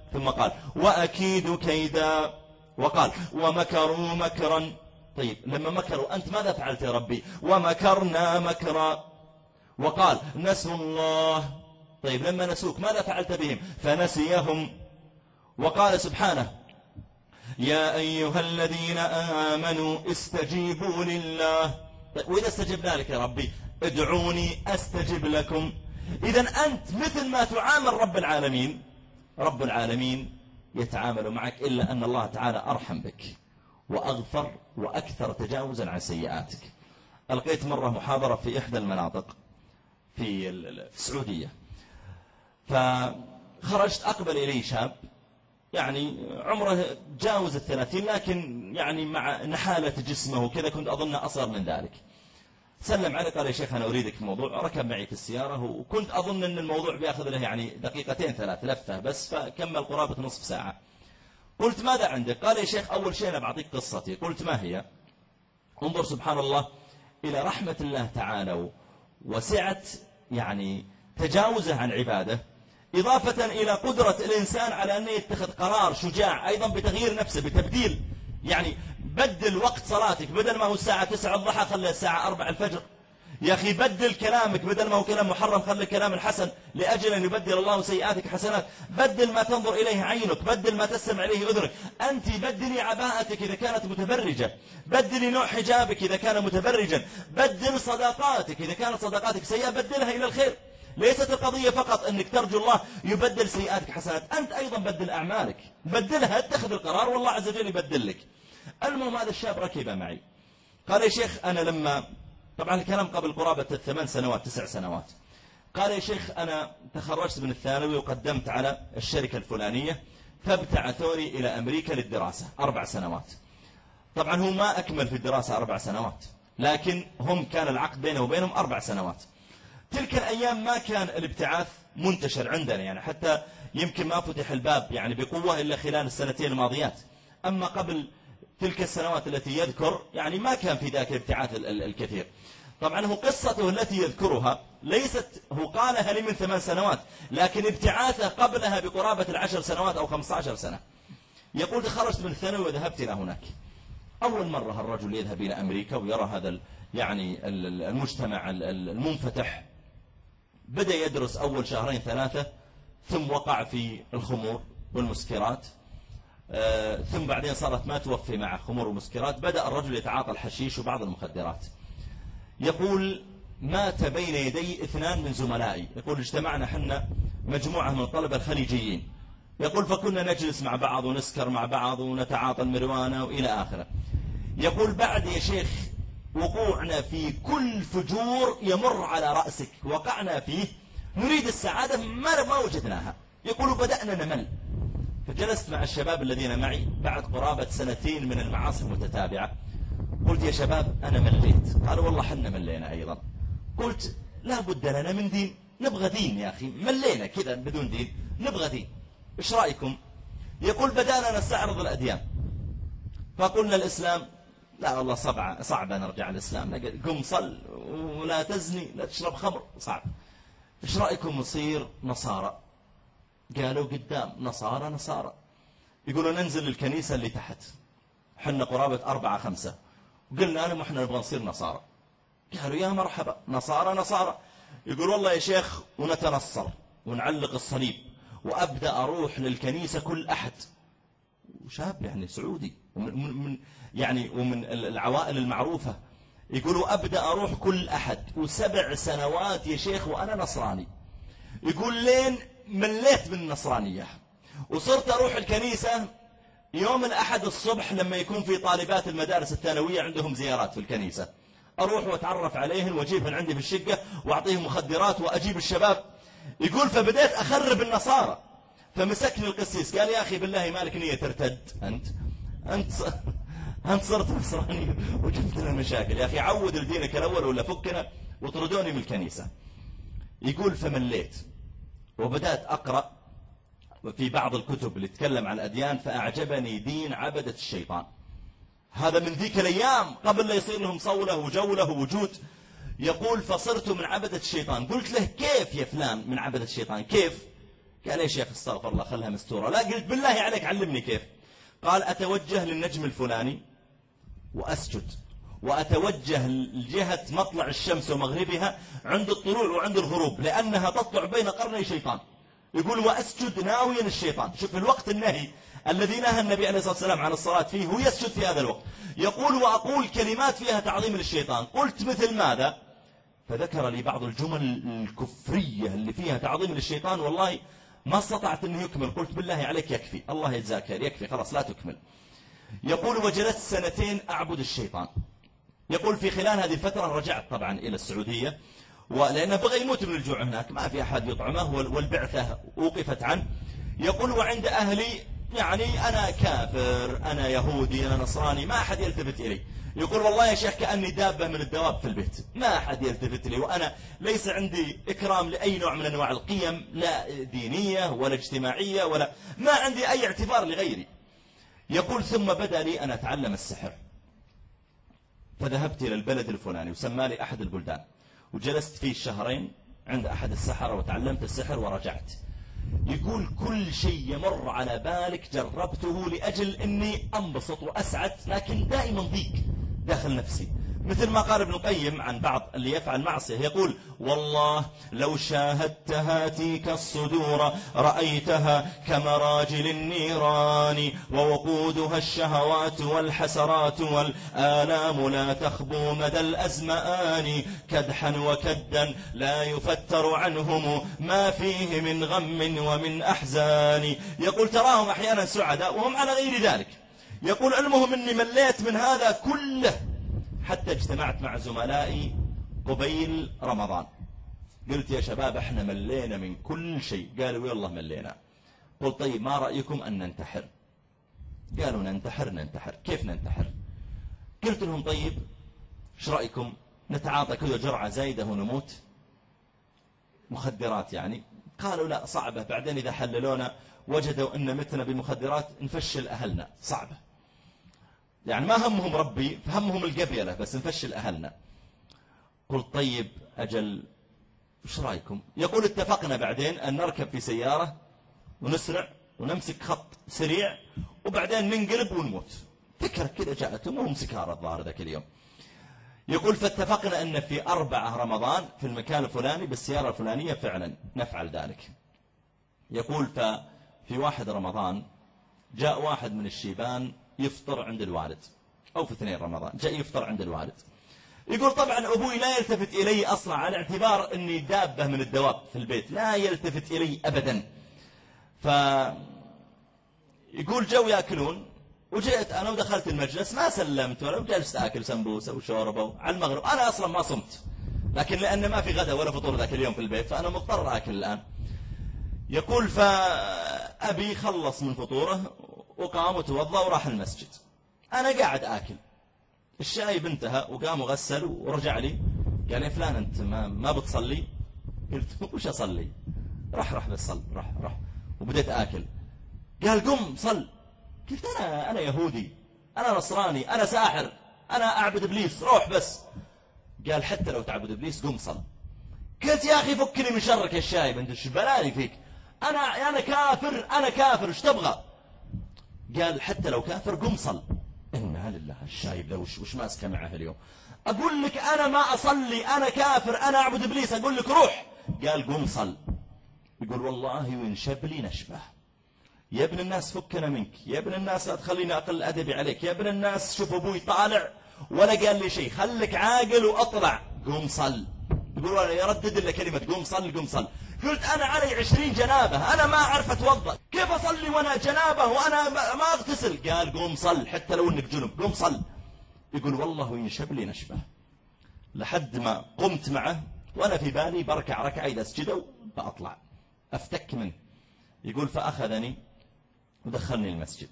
D: ثم قال وأكيد كيدا، وقال ومكروا مكرا. طيب لما مكروا أنت ماذا فعلت يا ربي؟ ومكرنا مكرا. وقال نسوا الله. طيب لما نسوك ماذا فعلت بهم؟ فنسيهم. وقال سبحانه يا أيها الذين آمنوا استجيبوا لله. طيب وإذا استجبنا لك يا ربي ادعوني أستجب لكم. إذن أنت مثل ما تعامل رب العالمين، رب العالمين يتعامل معك، إلا أن الله تعالى أرحم بك وأغفر وأكثر تجاوزا عن سيئاتك. ألقيت مرة محاضرة في إحدى المناطق في السعودية، فخرجت أقبل إلي شاب يعني عمره جاوز الثلاثين، لكن يعني مع نحالة جسمه وكذا كنت أظن أصغر من ذلك. سلم علي قال يا شيخ أنا أريدك في الموضوع. ركب معي في السيارة وكنت أظن أن الموضوع بيأخذ له يعني دقيقتين ثلاث لفة بس، فكمل قرابة نصف ساعة. قلت ماذا عندك؟ قال يا شيخ أول شيء أنا بعطيك قصتي. قلت ما هي؟ انظر سبحان الله إلى رحمة الله تعالى وسعة يعني تجاوزه عن عباده، إضافة إلى قدرة الإنسان على أن يتخذ قرار شجاع أيضا بتغيير نفسه بتبديل. يعني بدل وقت صلاتك، بدل ما هو الساعة تسعة الضحى خلي الساعة أربعة الفجر. يا أخي بدل كلامك، بدل ما هو كلام محرم خلي الكلام الحسن، لأجل أن يبدل الله سيئاتك حسنات. بدل ما تنظر إليه عينك، بدل ما تستمع إليه أذنك. أنت بدلي عباءتك إذا كانت متبرجة، بدلي نوع حجابك إذا كان متبرجا، بدل صداقاتك إذا كانت صداقاتك سيئة بدلها إلى الخير. ليست القضية فقط أنك ترجو الله يبدل سيئاتك حسنات، أنت أيضا بدل أعمالك، بدلها، اتخذ القرار والله عز وجل يبدل لك. المهم هذا الشاب ركب معي قال يا شيخ أنا لما، طبعا الكلام قبل قرابة الثمان سنوات تسع سنوات، قال يا شيخ أنا تخرجت من الثانوي وقدمت على الشركة الفلانية فابتعثوني إلى أمريكا للدراسة أربع سنوات. طبعا هو ما أكمل في الدراسة أربع سنوات، لكن هم كان العقد بينه وبينهم أربع سنوات. تلك الأيام ما كان الابتعاث منتشر عندنا، يعني حتى يمكن ما فتح الباب يعني بقوة إلا خلال السنتين الماضيات. أما قبل تلك السنوات التي يذكر يعني ما كان في ذاك الابتعاث الكثير. طبعا هو قصته التي يذكرها ليست هو قالها لي من ثمان سنوات، لكن ابتعاثه قبلها بقرابة العشر سنوات أو خمسة عشر سنة. يقول خرجت من الثانوي وذهبت إلى هناك. أول مرة الرجل يذهب إلى أمريكا ويرى هذا يعني المجتمع المنفتح. بدأ يدرس أول شهرين ثلاثة، ثم وقع في الخمور والمسكرات، آه ثم بعدين صارت ما توفي مع خمور ومسكرات. بدأ الرجل يتعاطى الحشيش وبعض المخدرات. يقول مات بين يدي اثنان من زملائي. يقول اجتمعنا حنا مجموعة من الطلبة الخليجيين، يقول فكنا نجلس مع بعض ونسكر مع بعض ونتعاطى المروانة وإلى آخره. يقول بعد يا شيخ وقوعنا في كل فجور يمر على رأسك وقعنا فيه، نريد السعادة ما وجدناها. يقول بدأنا نمل. فجلست مع الشباب الذين معي بعد قرابة سنتين من المعاصي المتتابعة. قلت يا شباب أنا مليت. قالوا والله حنا ملينا أيضا. قلت لا بد لنا من دين، نبغى دين يا أخي، ملينا كذا بدون دين، نبغى دين، إيش رأيكم؟ يقول بدأنا نستعرض الأديان، فقلنا الإسلام لا والله صعب صعب نرجع الإسلام، قم صل ولا تزني لا تشرب خمر، صعب. إيش رأيكم نصير نصارى؟ قالوا قدام نصارى نصارى. يقولوا ننزل للكنيسة اللي تحت، حنا قرابة أربعة خمسة، قلنا أنا ما احنا نبغى نصير نصارى. قالوا يا مرحبا نصارى نصارى. يقول والله يا شيخ ونتنصر ونعلق الصليب، وأبدأ أروح للكنيسة كل أحد. وشاب يعني سعودي ومن من يعني ومن العوائل المعروفة. يقولوا أبدأ أروح كل أحد، وسبع سنوات يا شيخ وأنا نصراني. يقول لين مليت من النصرانية وصرت أروح الكنيسة يوم الأحد الصبح لما يكون في طالبات المدارس الثانوية عندهم زيارات في الكنيسة، أروح وأتعرف عليهن وأجيبهن عندي في الشقة وأعطيهم مخدرات وأجيب الشباب. يقول فبدأت أخرب النصارى. فمسكني القسيس قال يا أخي بالله مالك نية ترتد أنت أنت أنت صرت نصراني وجبت لنا مشاكل. يا أخي عود لدينك الأول ولا فكنا، وطردوني من الكنيسة. يقول فمليت وبدأت أقرأ في بعض الكتب اللي تتكلم عن الأديان، فأعجبني دين عبدة الشيطان. هذا من ذيك الأيام قبل لا يصير لهم صولة وجولة ووجود. يقول فصرت من عبدة الشيطان. قلت له كيف يا فلان من عبدة الشيطان كيف؟ قال يا شيخ استغفر الله خلها مستورة. لا، قلت بالله عليك علمني كيف. قال أتوجه للنجم الفلاني وأسجد، وأتوجه لجهة مطلع الشمس ومغربها عند الطلوع وعند الغروب، لأنها تطلع بين قرني شيطان. يقول وأسجد ناويا الشيطان. شوف الوقت النهي الذي نهى النبي عليه الصلاة والسلام عن الصلاة فيه هو يسجد في هذا الوقت. يقول وأقول كلمات فيها تعظيم للشيطان. قلت مثل ماذا؟ فذكر لي بعض الجمل الكفرية اللي فيها تعظيم للشيطان، والله ما استطعت أنه يكمل. قلت بالله عليك يكفي، الله يجزاك خير، يكفي خلاص لا تكمل. يقول وجلست سنتين أعبد الشيطان. يقول في خلال هذه الفترة رجعت طبعا إلى السعودية، ولأنه بغى يموت من الجوع هناك، ما في أحد يطعمه والبعثة وقفت عنه. يقول وعند أهلي يعني أنا كافر، أنا يهودي، أنا نصراني، ما أحد يلتفت إلي. يقول والله يا شيخ كأني دابة من الدواب في البيت، ما أحد يلتفت لي، وأنا ليس عندي إكرام لأي نوع من أنواع القيم، لا دينية ولا اجتماعية، ولا ما عندي أي اعتبار لغيري. يقول ثم بدأ لي أن أتعلم السحر، فذهبت إلى البلد الفلاني وسمى لي أحد البلدان، وجلست فيه شهرين عند أحد السحرة وتعلمت السحر ورجعت. يقول كل شيء يمر على بالك جربته لأجل أني أنبسط وأسعد، لكن دائما ضيق داخل نفسي. مثل ما قال ابن القيم عن بعض اللي يفعل معصية، يقول والله لو شاهدت هاتيك الصدور رأيتها كمراجل النيران، ووقودها الشهوات والحسرات والآلام لا تخبو مدى الأزمان، كدحا وكدا لا يفتر عنهم ما فيه من غم ومن أحزان. يقول تراهم أحيانا سعداء وهم على غير ذلك. يقول المهم أني مليت من هذا كله حتى اجتمعت مع زملائي قبيل رمضان، قلت يا شباب احنا ملينا من كل شيء. قالوا يلا ملينا. قلت طيب ما رأيكم أن ننتحر؟ قالوا ننتحر. ننتحر كيف ننتحر؟ قلت لهم طيب ايش رأيكم نتعاطى كذا جرعة زايدة ونموت، مخدرات يعني. قالوا لا صعبة، بعدين إذا حللونا وجدوا أن متنا بالمخدرات نفشل أهلنا، صعبة. يعني ما همهم ربي، همهم القبيلة، بس نفشل أهلنا. قلت طيب أجل وش رأيكم؟ يقول اتفقنا بعدين أن نركب في سيارة ونسرع ونمسك خط سريع وبعدين ننقلب ونموت. فكرة كده جاءتهم وهم سكارى الظاهر ذاك اليوم. يقول فاتفقنا أن في أربعة رمضان في المكان الفلاني بالسيارة الفلانية فعلا نفعل ذلك. يقول ففي واحد رمضان جاء واحد من الشيبان يفطر عند الوالد، أو في اثنين رمضان جاء يفطر عند الوالد. يقول طبعا أبوي لا يلتفت إلي أصلا على اعتبار أني دابة من الدواب في البيت، لا يلتفت إلي أبدا. فيقول جو يأكلون وجئت أنا ودخلت المجلس ما سلمت ولا جلست أكل سمبوسة وشوربة على المغرب. أنا أصلا ما صمت، لكن لأن ما في غدا ولا فطور ذاك اليوم في البيت فأنا مضطر أكل الآن. يقول فأبي خلص من فطوره وقام وتوضأ وراح المسجد، أنا قاعد آكل، الشاي انتهى وقام وغسل ورجع لي قال يا فلان أنت ما, ما بتصلي؟ قلت وش أصلي؟ راح راح بصل راح راح وبدأت آكل. قال قم صل. قلت أنا أنا يهودي، أنا نصراني، أنا ساحر، أنا أعبد إبليس، روح بس. قال حتى لو تعبد إبليس قم صل. قلت يا أخي فكني من شرك يا الشايب، أنت ايش بلالي فيك؟ أنا أنا كافر، أنا كافر، ايش تبغى؟ قال حتى لو كافر قم صل. إنا لله، الشايب ذا وش, وش ماسكه معه اليوم؟ أقول لك أنا ما أصلي، أنا كافر، أنا أعبد إبليس، أقول لك روح. قال قم صل. يقول والله وينشب لي نشبه، يا ابن الناس فكنا منك، يا ابن الناس لا تخليني أقل أدبي عليك، يا ابن الناس شوف أبوي طالع ولا قال لي شيء، خلك عاقل وأطلع، قم صل. يقول أنا يردد لي كلمة قم صل قم صل. قلت أنا علي عشرين جنابة، أنا ما أعرف أتوضأ، كيف أصلي وأنا جنابة وأنا ما أغتسل؟ قال قم صل حتى لو أنك جنب، قم صل. يقول والله ينشب لي نشبه، لحد ما قمت معه وأنا في بالي بركع ركعة إذا سجدوا بأطلع أفتك منه. يقول فأخذني ودخلني المسجد،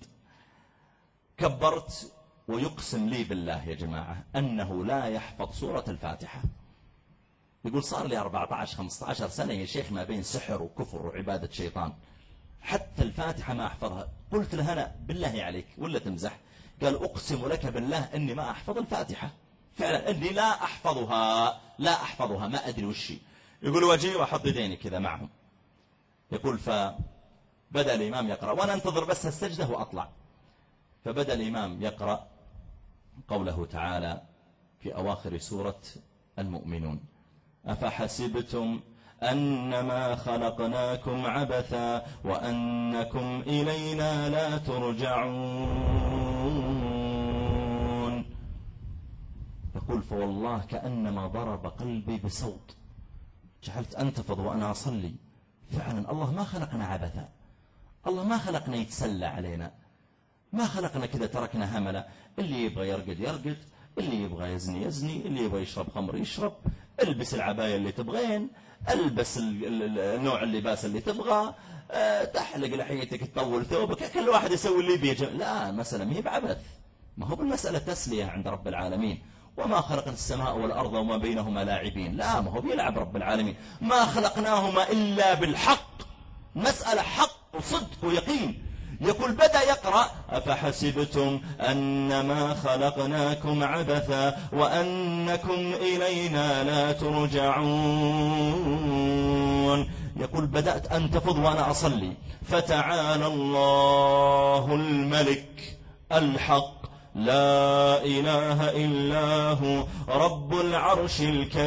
D: كبرت ويقسم لي بالله يا جماعة أنه لا يحفظ سورة الفاتحة. يقول صار لي أربعة عشر خمسة عشر سنة يا شيخ ما بين سحر وكفر وعبادة شيطان، حتى الفاتحة ما أحفظها. قلت له أنا بالله عليك ولا تمزح؟ قال أقسم لك بالله أني ما أحفظ الفاتحة، فعلا أني لا أحفظها، لا أحفظها ما أدري وشي. يقول وجي وأحط يديني كذا معهم، يقول فبدأ الإمام يقرأ وأنا انتظر بس السجدة وأطلع. فبدأ الإمام يقرأ قوله تعالى في أواخر سورة المؤمنون: أفحسبتم أنما خلقناكم عبثا وأنكم إلينا لا ترجعون. يقول فوالله كأنما ضرب قلبي بصوت، جعلت أنتفض وأنا أصلي. فعلا الله ما خلقنا عبثا، الله ما خلقنا يتسلى علينا، ما خلقنا كذا تركنا هملا. اللي يبغى يرقد يرقد، اللي يبغى يزني يزني، اللي يبغى يشرب خمر يشرب، البس العباية اللي تبغين، البس النوع اللباس اللي تبغى، تحلق لحيتك تطول ثوبك، كل واحد يسوي اللي بيجي. لا، المسألة ما هي بعبث، ما هو بالمسألة تسلية عند رب العالمين. وما خلقنا السماء والأرض وما بينهما لاعبين. لا، ما هو بيلعب رب العالمين، ما خلقناهما إلا بالحق. مسألة حق وصدق ويقين. يقول بدأ يقرأ: أفحسبتم أنما خلقناكم عبثا وأنكم إلينا لا ترجعون. يقول بدأت أنتفض وأنا أصلي. فتعالى الله الملك الحق لا إله إلا هو رب العرش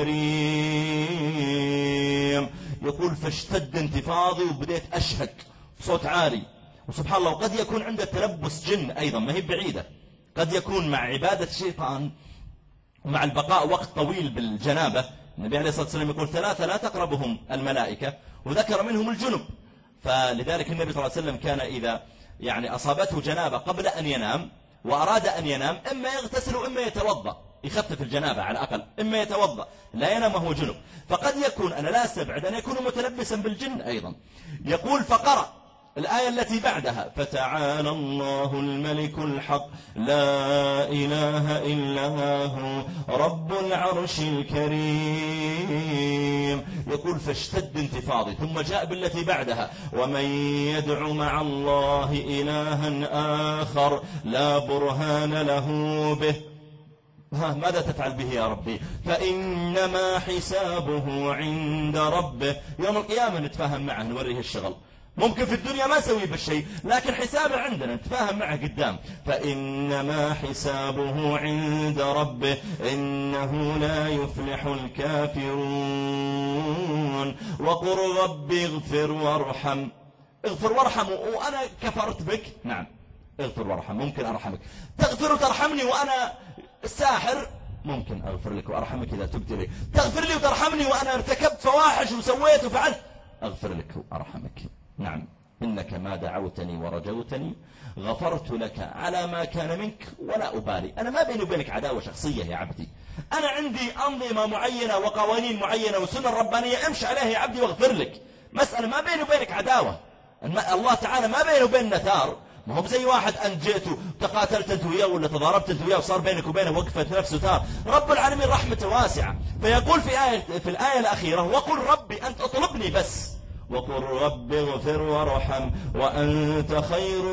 D: الكريم. يقول فاشتد انتفاضي وبديت أشهق بصوت عالي. وسبحان الله، وقد يكون عنده تلبس جن أيضا، ما هي بعيدة، قد يكون مع عبادة الشيطان ومع البقاء وقت طويل بالجنابة. النبي عليه الصلاة والسلام يقول ثلاثة لا تقربهم الملائكة، وذكر منهم الجنب. فلذلك النبي صلى الله عليه وسلم كان إذا يعني أصابته جنابة قبل أن ينام وأراد أن ينام، إما يغتسل وإما يتوضأ، يخفف الجنابة على الأقل، إما يتوضأ لا ينام وهو جنب. فقد يكون، أنا لا أستبعد أن يكون متلبسا بالجن أيضا. يقول فقرأ الآية التي بعدها: فتعالى الله الملك الحق لا إله إلا هو رب العرش الكريم. يقول فاشتد انتفاضي. ثم جاء بالتي بعدها: ومن يدع مع الله إلها آخر لا برهان له به. ها ماذا تفعل به يا ربي؟ فإنما حسابه عند ربه. يوم القيامة نتفاهم معه، نوريه الشغل. ممكن في الدنيا ما نسوي بالشيء، لكن حسابه عندنا نتفاهم معه قدام. فإنما حسابه عند ربه إنه لا يفلح الكافرون. وقل رب اغفر وارحم. اغفر وارحم وأنا كفرت بك؟ نعم، اغفر وارحم، ممكن أرحمك. تغفر وترحمني وأنا الساحر؟ ممكن أغفر لك وأرحمك إذا تبت لي. تغفر لي وترحمني وأنا ارتكبت فواحش وسويت وفعلت؟ أغفر لك وأرحمك. نعم، إنك ما دعوتني ورجوتني غفرت لك على ما كان منك ولا أبالي. أنا ما بيني وبينك عداوة شخصية يا عبدي، أنا عندي أنظمة معينة وقوانين معينة وسنن ربانية أمشي عليها يا عبدي واغفر لك. مسألة ما بيني وبينك عداوة. الله تعالى ما بينه وبين نثار. ما هو بزي واحد أنت جئت تقاتلت أنت وياه ولا تضاربت أنت وياه وصار بينك وبينه وقفت نفسه تار. رب العالمين رحمته واسعة. فيقول في آية في الآية الأخيرة: وقل ربي، أنت اطلبني بس، وقل رب اغفر وارحم وأنت خير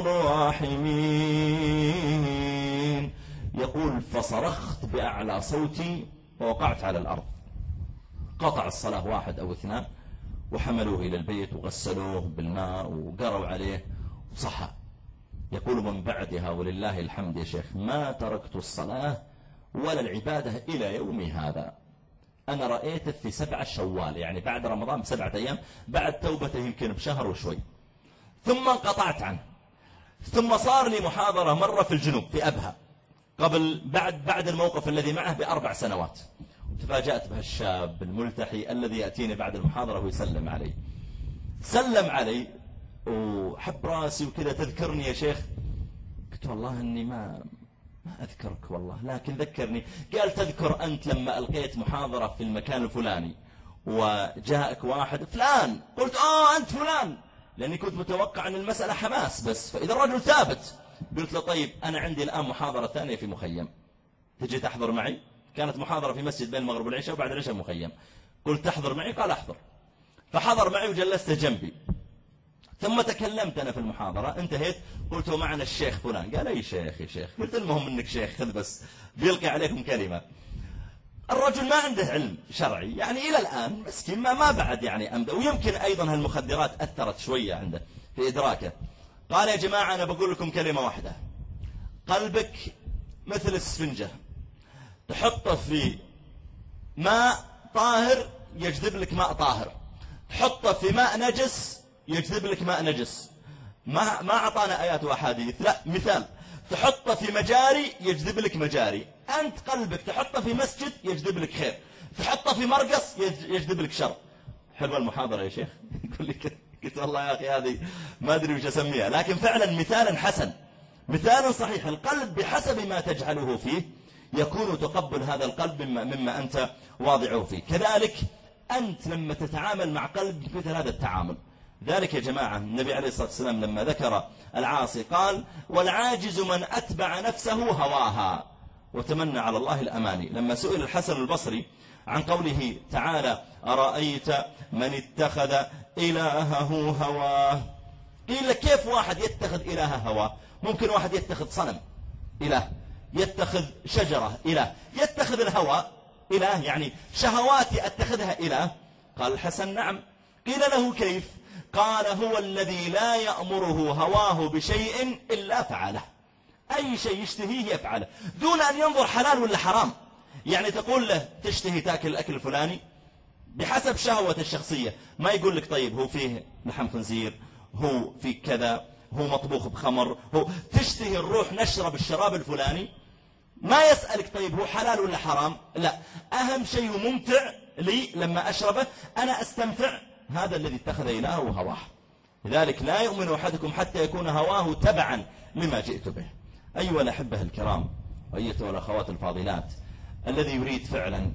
D: الراحمين. يقول فصرخت بأعلى صوتي ووقعت على الأرض. قطع الصلاة واحد أو اثنان وحملوه إلى البيت وغسلوه بالماء وقروا عليه وصحى. يقول من بعدها ولله الحمد يا شيخ ما تركت الصلاة ولا العبادة إلى يومي هذا. أنا رأيته في سبعة شوال، يعني بعد رمضان بسبعة أيام، بعد توبته يمكن بشهر وشوي، ثم انقطعت عنه. ثم صار لي محاضرة مرة في الجنوب في أبها قبل بعد بعد الموقف الذي معه بأربع سنوات. تفاجأت بهالشاب الملتحي الذي يأتيني بعد المحاضرة ويسلم علي. سلم علي وحب راسي وكذا: تذكرني يا شيخ؟ قلت والله أني ما ما أذكرك والله، لكن ذكرني. قال تذكر أنت لما ألقيت محاضرة في المكان الفلاني وجاءك واحد فلان؟ قلت آه أنت فلان، لأني كنت متوقع أن المسألة حماس بس. فإذا الرجل ثابت قلت له طيب أنا عندي الآن محاضرة ثانية في مخيم، تجي تحضر معي؟ كانت محاضرة في مسجد بين المغرب والعشاء وبعد العشاء مخيم. قلت تحضر معي؟ قال أحضر. فحضر معي وجلست جنبي. ثم تكلمت أنا في المحاضرة، انتهيت قلت معنا الشيخ فلان. قال أي شيخ يا شيخ؟ قلت المهم أنك شيخ، خذ بس بيلقي عليكم كلمة. الرجل ما عنده علم شرعي يعني إلى الآن مسكين ما ما بعد يعني أمده، ويمكن أيضا هالمخدرات أثرت شوية عنده في إدراكه. قال يا جماعة أنا بقول لكم كلمة واحدة، قلبك مثل السفنجة، تحطه في ماء طاهر يجذب لك ماء طاهر، تحطه في ماء نجس يجذب لك ماء نجس. ما ما أعطانا آيات وأحاديث، لا مثال، تحطه في مجاري يجذب لك مجاري. أنت قلبك تحطه في مسجد يجذب لك خير، تحطه في مرقص يجذب لك شر. حلوة المحاضرة يا شيخ. يقول لي قلت والله يا أخي هذه ما أدري وش أسميها، لكن فعلا مثالا حسن، مثال صحيح. القلب بحسب ما تجعله فيه يكون تقبل هذا القلب مما, مما أنت واضعه فيه. كذلك أنت لما تتعامل مع قلب مثل هذا التعامل. ذلك يا جماعة النبي عليه الصلاة والسلام لما ذكر العاصي قال والعاجز من أتبع نفسه هواها وتمنى على الله الأماني. لما سئل الحسن البصري عن قوله تعالى أرأيت من اتخذ إلهه هواه، قيل لك كيف واحد يتخذ إله هواه؟ ممكن واحد يتخذ صنم إله، يتخذ شجرة إله، يتخذ الهوى إله، يعني شهواتي أتخذها إله. قال الحسن نعم. قيل له كيف؟ قال هو الذي لا يأمره هواه بشيء إلا فعله، أي شيء يشتهيه يفعله دون أن ينظر حلال ولا حرام. يعني تقول له تشتهي تاكل الأكل الفلاني بحسب شهوة الشخصية، ما يقول لك طيب هو فيه لحم خنزير، هو فيه كذا، هو مطبوخ بخمر، هو تشتهي الروح نشرب الشراب الفلاني، ما يسألك طيب هو حلال ولا حرام، لا، أهم شيء ممتع لي لما أشربه أنا أستمتع، هذا الذي اتخذ إلهه هواه. لذلك لا يؤمن أحدكم حتى يكون هواه تبعا لما جئت به. أيها الأحبة الكرام وأيتها الأخوات الفاضلات، الذي يريد فعلا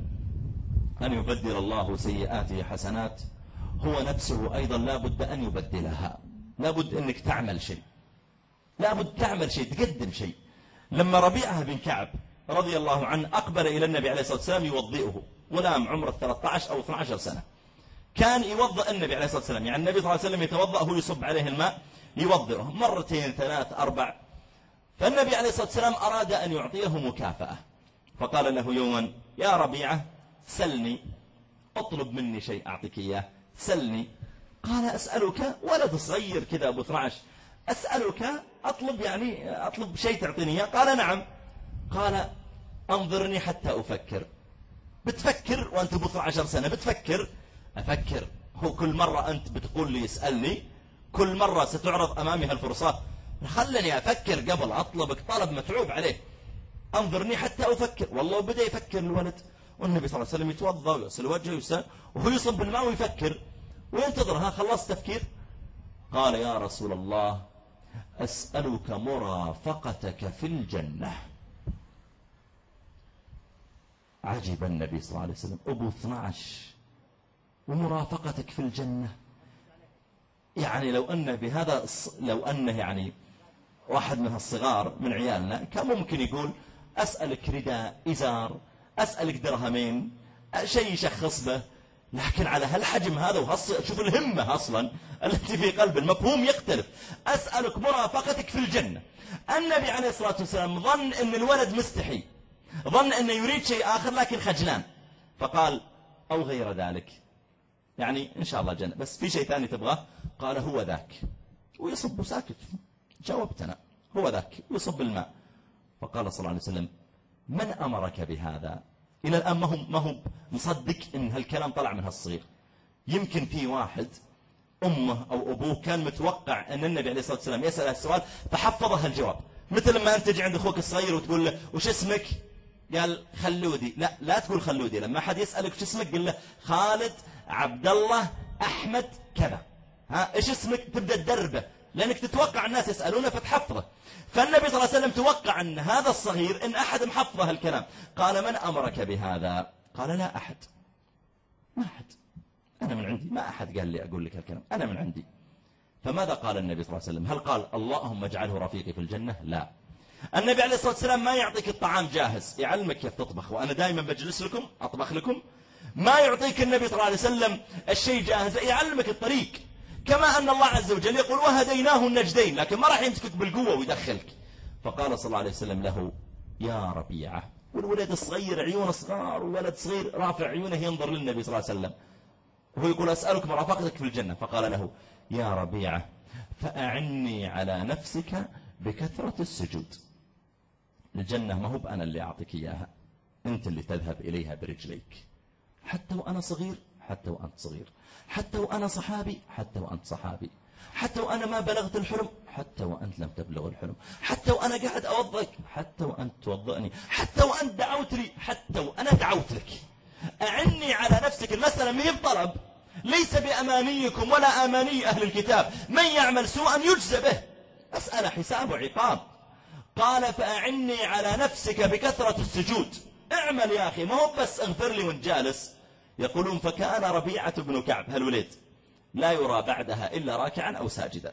D: أن يبدل الله سيئاته حسنات هو نفسه أيضا لا بد أن يبدلها، لا بد أنك تعمل شيء، لا بد تعمل شيء، تقدم شيء. لما ربيعة بن كعب رضي الله عنه أقبل إلى النبي عليه الصلاة والسلام يوضئه، غلام عمره ثلاثة عشر أو اثني عشر سنة، كان يوضأ النبي عليه الصلاة والسلام، يعني النبي صلى الله عليه وسلم يتوضأ هو يصب عليه الماء يوضئه مرتين ثلاث أربع. فالنبي عليه الصلاة والسلام أراد أن يعطيه مكافأة، فقال له يوما يا ربيعة سلني، اطلب مني شيء أعطيك إياه، سلني. قال أسألك، ولد صغير كذا أبو اثني عشر، أسألك أطلب يعني أطلب شيء تعطيني إياه؟ قال نعم. قال أنظرني حتى أفكر. بتفكر وأنت أبو اثني عشر سنة؟ بتفكر؟ أفكر. هو كل مرة أنت بتقول لي اسألني، كل مرة ستعرض أمامي هالفرصات، خلني أفكر قبل أطلبك طلب متعوب عليه. أنظرني حتى أفكر. والله بدأ يفكر الولد، والنبي صلى الله عليه وسلم يتوضأ ويغسل وجهه ويسأل وهو يصب بالماء ويفكر وينتظر. ها خلص تفكير؟ قال يا رسول الله أسألك مرافقتك في الجنة. عجب النبي صلى الله عليه وسلم، أبو اثني عشر ومرافقتك في الجنة. يعني لو أنه بهذا لو أنه يعني واحد من الصغار من عيالنا كان ممكن يقول أسألك رداء إزار، أسألك درهمين، شيء يشخص به. لكن على هالحجم هذا وهص... شوف الهمة أصلا التي في قلب، المفهوم يختلف. أسألك مرافقتك في الجنة. النبي عليه الصلاة والسلام ظن أن الولد مستحي، ظن أنه يريد شيء آخر لكن خجلان، فقال أو غير ذلك، يعني إن شاء الله جنة، بس في شيء ثاني تبغاه؟ قال هو ذاك، ويصب ساكت. جاوبتنا هو ذاك، يصب الماء. فقال صلى الله عليه وسلم من أمرك بهذا؟ إلى الآن ما هو ما هو مصدق إن هالكلام طلع من هالصغير. يمكن في واحد أمه أو أبوه كان متوقع أن النبي عليه الصلاة والسلام يسأل السؤال فحفظه الجواب، مثل لما أنت تجي عند أخوك الصغير وتقول له وش اسمك؟ قال خلودي. لا لا تقول خلودي، لما أحد يسألك وش اسمك قل له خالد عبد الله أحمد كذا. ها إيش اسمك؟ تبدأ تدربه لأنك تتوقع الناس يسألونه فتحفظه. فالنبي صلى الله عليه وسلم توقع أن هذا الصغير إن أحد محفظه الكلام. قال من أمرك بهذا؟ قال لا أحد، ما أحد، أنا من عندي، ما أحد قال لي أقول لك الكلام، أنا من عندي. فماذا قال النبي صلى الله عليه وسلم؟ هل قال اللهم اجعله رفيقي في الجنة؟ لا. النبي عليه الصلاة والسلام ما يعطيك الطعام جاهز، يعلمك كيف تطبخ، وأنا دائما بجلس لكم أطبخ لكم. ما يعطيك النبي صلى الله عليه وسلم الشيء جاهز، يعلمك الطريق. كما أن الله عز وجل يقول وهديناه النجدين، لكن ما راح يمسكك بالقوة ويدخلك. فقال صلى الله عليه وسلم له يا ربيعة والولد الصغير عيونه صغار، وولد صغير رافع عيونه ينظر للنبي صلى الله عليه وسلم وهو يقول أسألك مرافقتك في الجنة. فقال له يا ربيعة فأعني على نفسك بكثرة السجود. الجنة ما هو بأنا اللي أعطيك إياها، أنت اللي تذهب إليها برجليك، حتى وأنا صغير حتى وأنت صغير، حتى وأنا صحابي حتى وأنت صحابي، حتى وأنا ما بلغت الحلم حتى وأنت لم تبلغ الحلم، حتى وأنا قاعد أوضئك حتى وأنت توضئني، حتى وأنت دعوت لي حتى وأنا دعوت لك. أعني على نفسك. المسألة ما هي بطلب، ليس بأمانيكم ولا أماني أهل الكتاب، من يعمل سوءا يجزى به، مسألة حساب وعقاب. قال فأعني على نفسك بكثرة السجود. اعمل يا أخي، ما هو بس اغفر لي وانت جالس. يقولون فكان ربيعة بن كعب هالوليد لا يرى بعدها إلا راكعا أو ساجدا.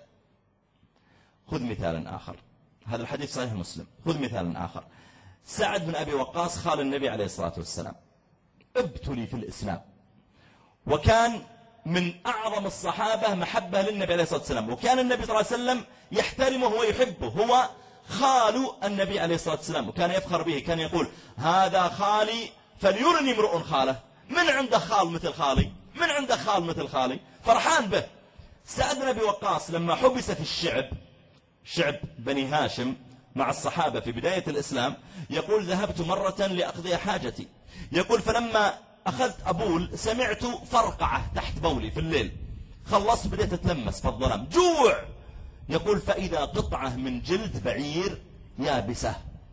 D: خذ مثالا آخر، هذا الحديث صحيح مسلم. خذ مثالا آخر، سعد بن أبي وقاص خال النبي عليه الصلاة والسلام، ابتلي في الإسلام، وكان من أعظم الصحابة محبة للنبي عليه الصلاة والسلام، وكان النبي صلى الله عليه وسلم يحترمه ويحبه. هو خال النبي عليه الصلاة والسلام وكان يفخر به، كان يقول هذا خالي فليرني امرؤ خاله. من عنده خال مثل خالي؟ من عنده خال مثل خالي؟ فرحان به. سعد بن أبي وقاص لما حبس في الشعب، شعب بني هاشم مع الصحابة في بداية الإسلام، يقول ذهبت مرة لأقضي حاجتي، يقول فلما أخذت أبول سمعت فرقعة تحت بولي في الليل، خلصت بديت أتلمس في الظلام، جوع. يقول فإذا قطعة من جلد بعير يابسة،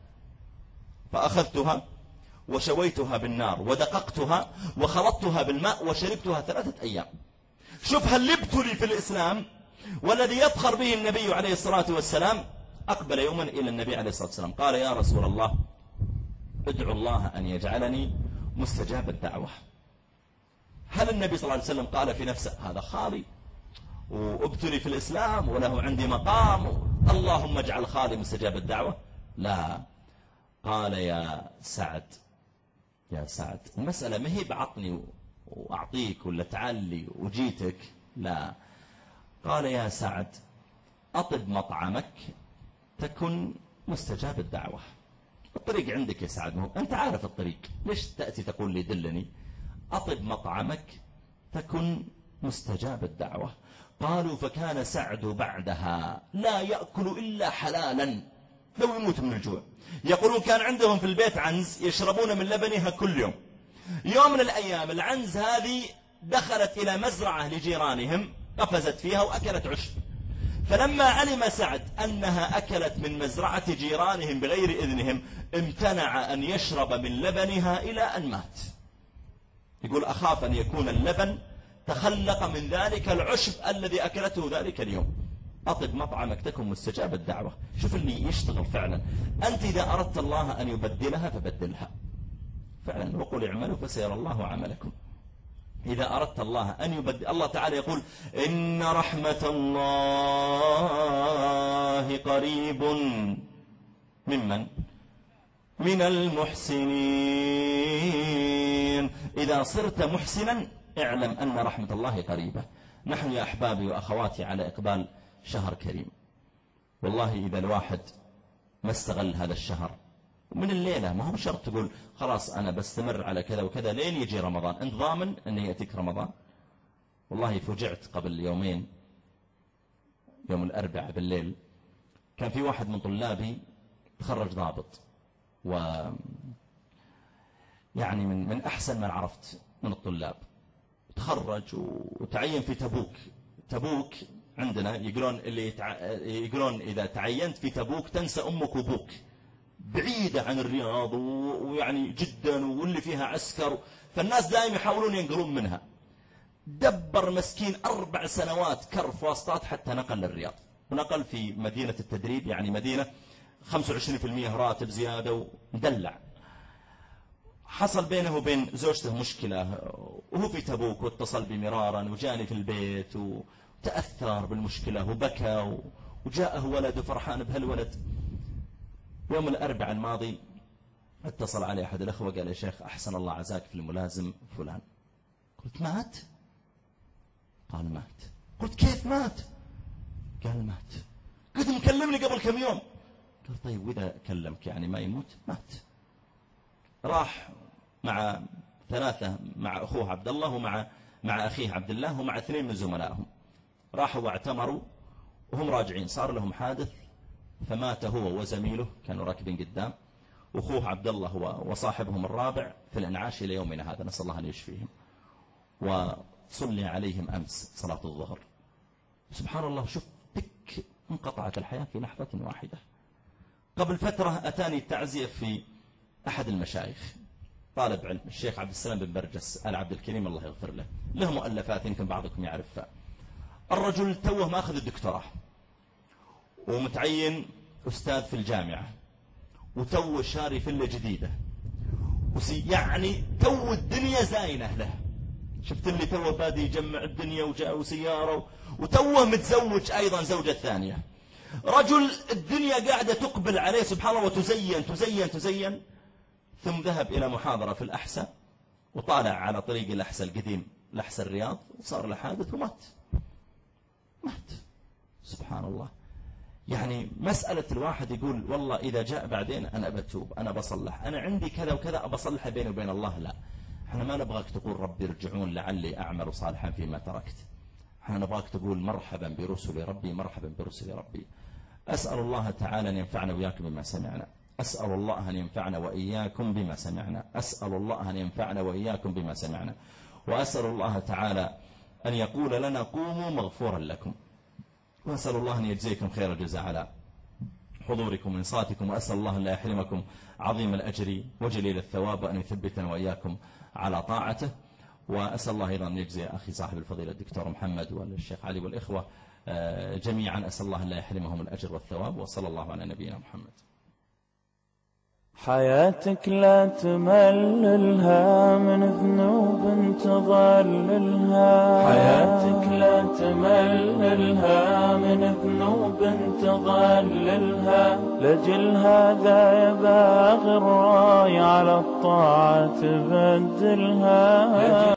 D: فأخذتها وشويتها بالنار ودققتها وخلطتها بالماء وشربتها ثلاثة أيام. شوف هل ابتلي في الإسلام، والذي يفخر به النبي عليه الصلاة والسلام. أقبل يوما إلى النبي عليه الصلاة والسلام قال يا رسول الله ادعو الله أن يجعلني مستجاب الدعوة. هل النبي صلى الله عليه وسلم قال في نفسه هذا خالي وابتلي في الإسلام وله عندي مقام، اللهم اجعل خالي مستجاب الدعوة؟ لا. قال يا سعد يا سعد المسألة ما هي بعطني وأعطيك ولا تعلي وجيتك، لا. قال يا سعد أطب مطعمك تكن مستجاب الدعوة. الطريق عندك يا سعد، مهم. أنت عارف الطريق، ليش تأتي تقول لي دلني؟ أطب مطعمك تكن مستجاب الدعوة. قالوا فكان سعد بعدها لا يأكل إلا حلالا، لو يموت من الجوع. يقولون كان عندهم في البيت عنز يشربون من لبنها كل يوم. يوم من الأيام العنز هذه دخلت إلى مزرعة لجيرانهم، قفزت فيها وأكلت عشب. فلما علم سعد أنها أكلت من مزرعة جيرانهم بغير إذنهم امتنع أن يشرب من لبنها إلى أن مات. يقول أخاف أن يكون اللبن تخلق من ذلك العشب الذي أكلته ذلك اليوم. أطب مطعمك تكن مستجاب الدعوة. شوف اللي يشتغل فعلا. أنت إذا أردت الله أن يبدلها فبدلها فعلا، وقل اعملوا فسيرى الله عملكم. إذا أردت الله أن يبدل، الله تعالى يقول إن رحمة الله قريب ممن من المحسنين. إذا صرت محسنا اعلم أن رحمة الله قريبة. نحن يا أحبابي وأخواتي على إقبال شهر كريم، والله إذا الواحد ما استغل هذا الشهر من الليلة، ما هو شرط تقول خلاص أنا بستمر على كذا وكذا لين يجي رمضان. أنت ضامن أن يأتيك رمضان؟ والله فوجعت قبل يومين، يوم الأربعاء بالليل، كان في واحد من طلابي تخرج ضابط، و يعني من من أحسن من عرفت من الطلاب، تخرج وتعين في تبوك. تبوك عندنا يقولون اللي يتع... يقولون إذا تعينت في تبوك تنسى أمك وأبوك، بعيدة عن الرياض ويعني جدا واللي فيها عسكر، فالناس دائما يحاولون ينقلون منها. دبر مسكين أربع سنوات كرف واسطات حتى نقل للرياض، ونقل في مدينة التدريب، يعني مدينة خمسة وعشرين بالمئة راتب زيادة ومدلع. حصل بينه وبين زوجته مشكلة وهو في تبوك، واتصل بمرارا وجاني في البيت وتأثر بالمشكلة وبكى، وجاءه ولد فرحان بهالولد. يوم الأربعاء الماضي اتصل علي أحد الأخوة قال يا شيخ أحسن الله عزاك في الملازم فلان. قلت مات؟ قال مات. قلت كيف مات؟ قال مات. قلت مكلمني قبل كم يوم. قال طيب وإذا كلمك يعني ما يموت؟ مات. راح مع ثلاثة، مع أخوه عبد الله ومع مع أخيه عبد الله ومع اثنين من زملائهم، راحوا واعتمروا وهم راجعين صار لهم حادث فمات هو وزميله، كانوا راكبين قدام، وأخوه عبد الله هو وصاحبهم الرابع في الإنعاش إلى يومنا هذا، نسأل الله أن يشفيهم. وصلي عليهم أمس صلاة الظهر. سبحان الله، شوف تك انقطعت الحياة في لحظة واحدة. قبل فترة أتاني تعزية في أحد المشايخ، طالب علم، الشيخ عبد السلام بن برجس آل عبد الكريم الله يغفر له، له مؤلفات يمكن بعضكم يعرفها. الرجل توه ماخذ الدكتوراه ومتعين أستاذ في الجامعة، وتو شاري فيلا جديدة، يعني تو الدنيا زاينة له. شفت اللي توه بادي يجمع الدنيا وجاء وسيارة، وتوه متزوج أيضا زوجة ثانية. رجل الدنيا قاعدة تقبل عليه سبحان الله وتزين تزين تزين. ثم ذهب إلى محاضرة في الأحساء وطالع على طريق الأحساء القديم، الأحساء الرياض، وصار له حادث ومات. مات. سبحان الله. يعني مسألة الواحد يقول والله إذا جاء بعدين أنا بتوب، أنا بصلح، أنا عندي كذا وكذا أبصلح بيني وبين الله. لا، احنا ما نبغاك تقول ربي ارجعون لعلي أعمل صالحا فيما تركت. احنا نبغاك تقول مرحبا برسل ربي، مرحبا برسل ربي. أسأل الله تعالى أن ينفعنا وإياكم بما سمعنا. أسأل الله أن ينفعنا وإياكم بما سمعنا. أسأل الله أن ينفعنا وإياكم بما سمعنا. وأسأل الله تعالى أن يقول لنا قوموا مغفورا لكم. وأسأل الله أن يجزيكم خير الجزاء على حضوركم وإنصاتكم. وأسأل الله أن لا يحرمكم عظيم الأجر وجليل الثواب، وأن يثبتنا وإياكم على طاعته. وأسأل الله أيضا أن يجزي أخي صاحب الفضيلة الدكتور محمد والشيخ علي والإخوة جميعا، أسأل الله أن لا يحرمهم الأجر والثواب. وصلى الله على نبينا محمد.
A: حياتك لا تمللها من ذنوب تضللها، حياتك لا تمللها من ذنوب تضللها، لجل هذا يباغي الراي على الطاعة تبدلها.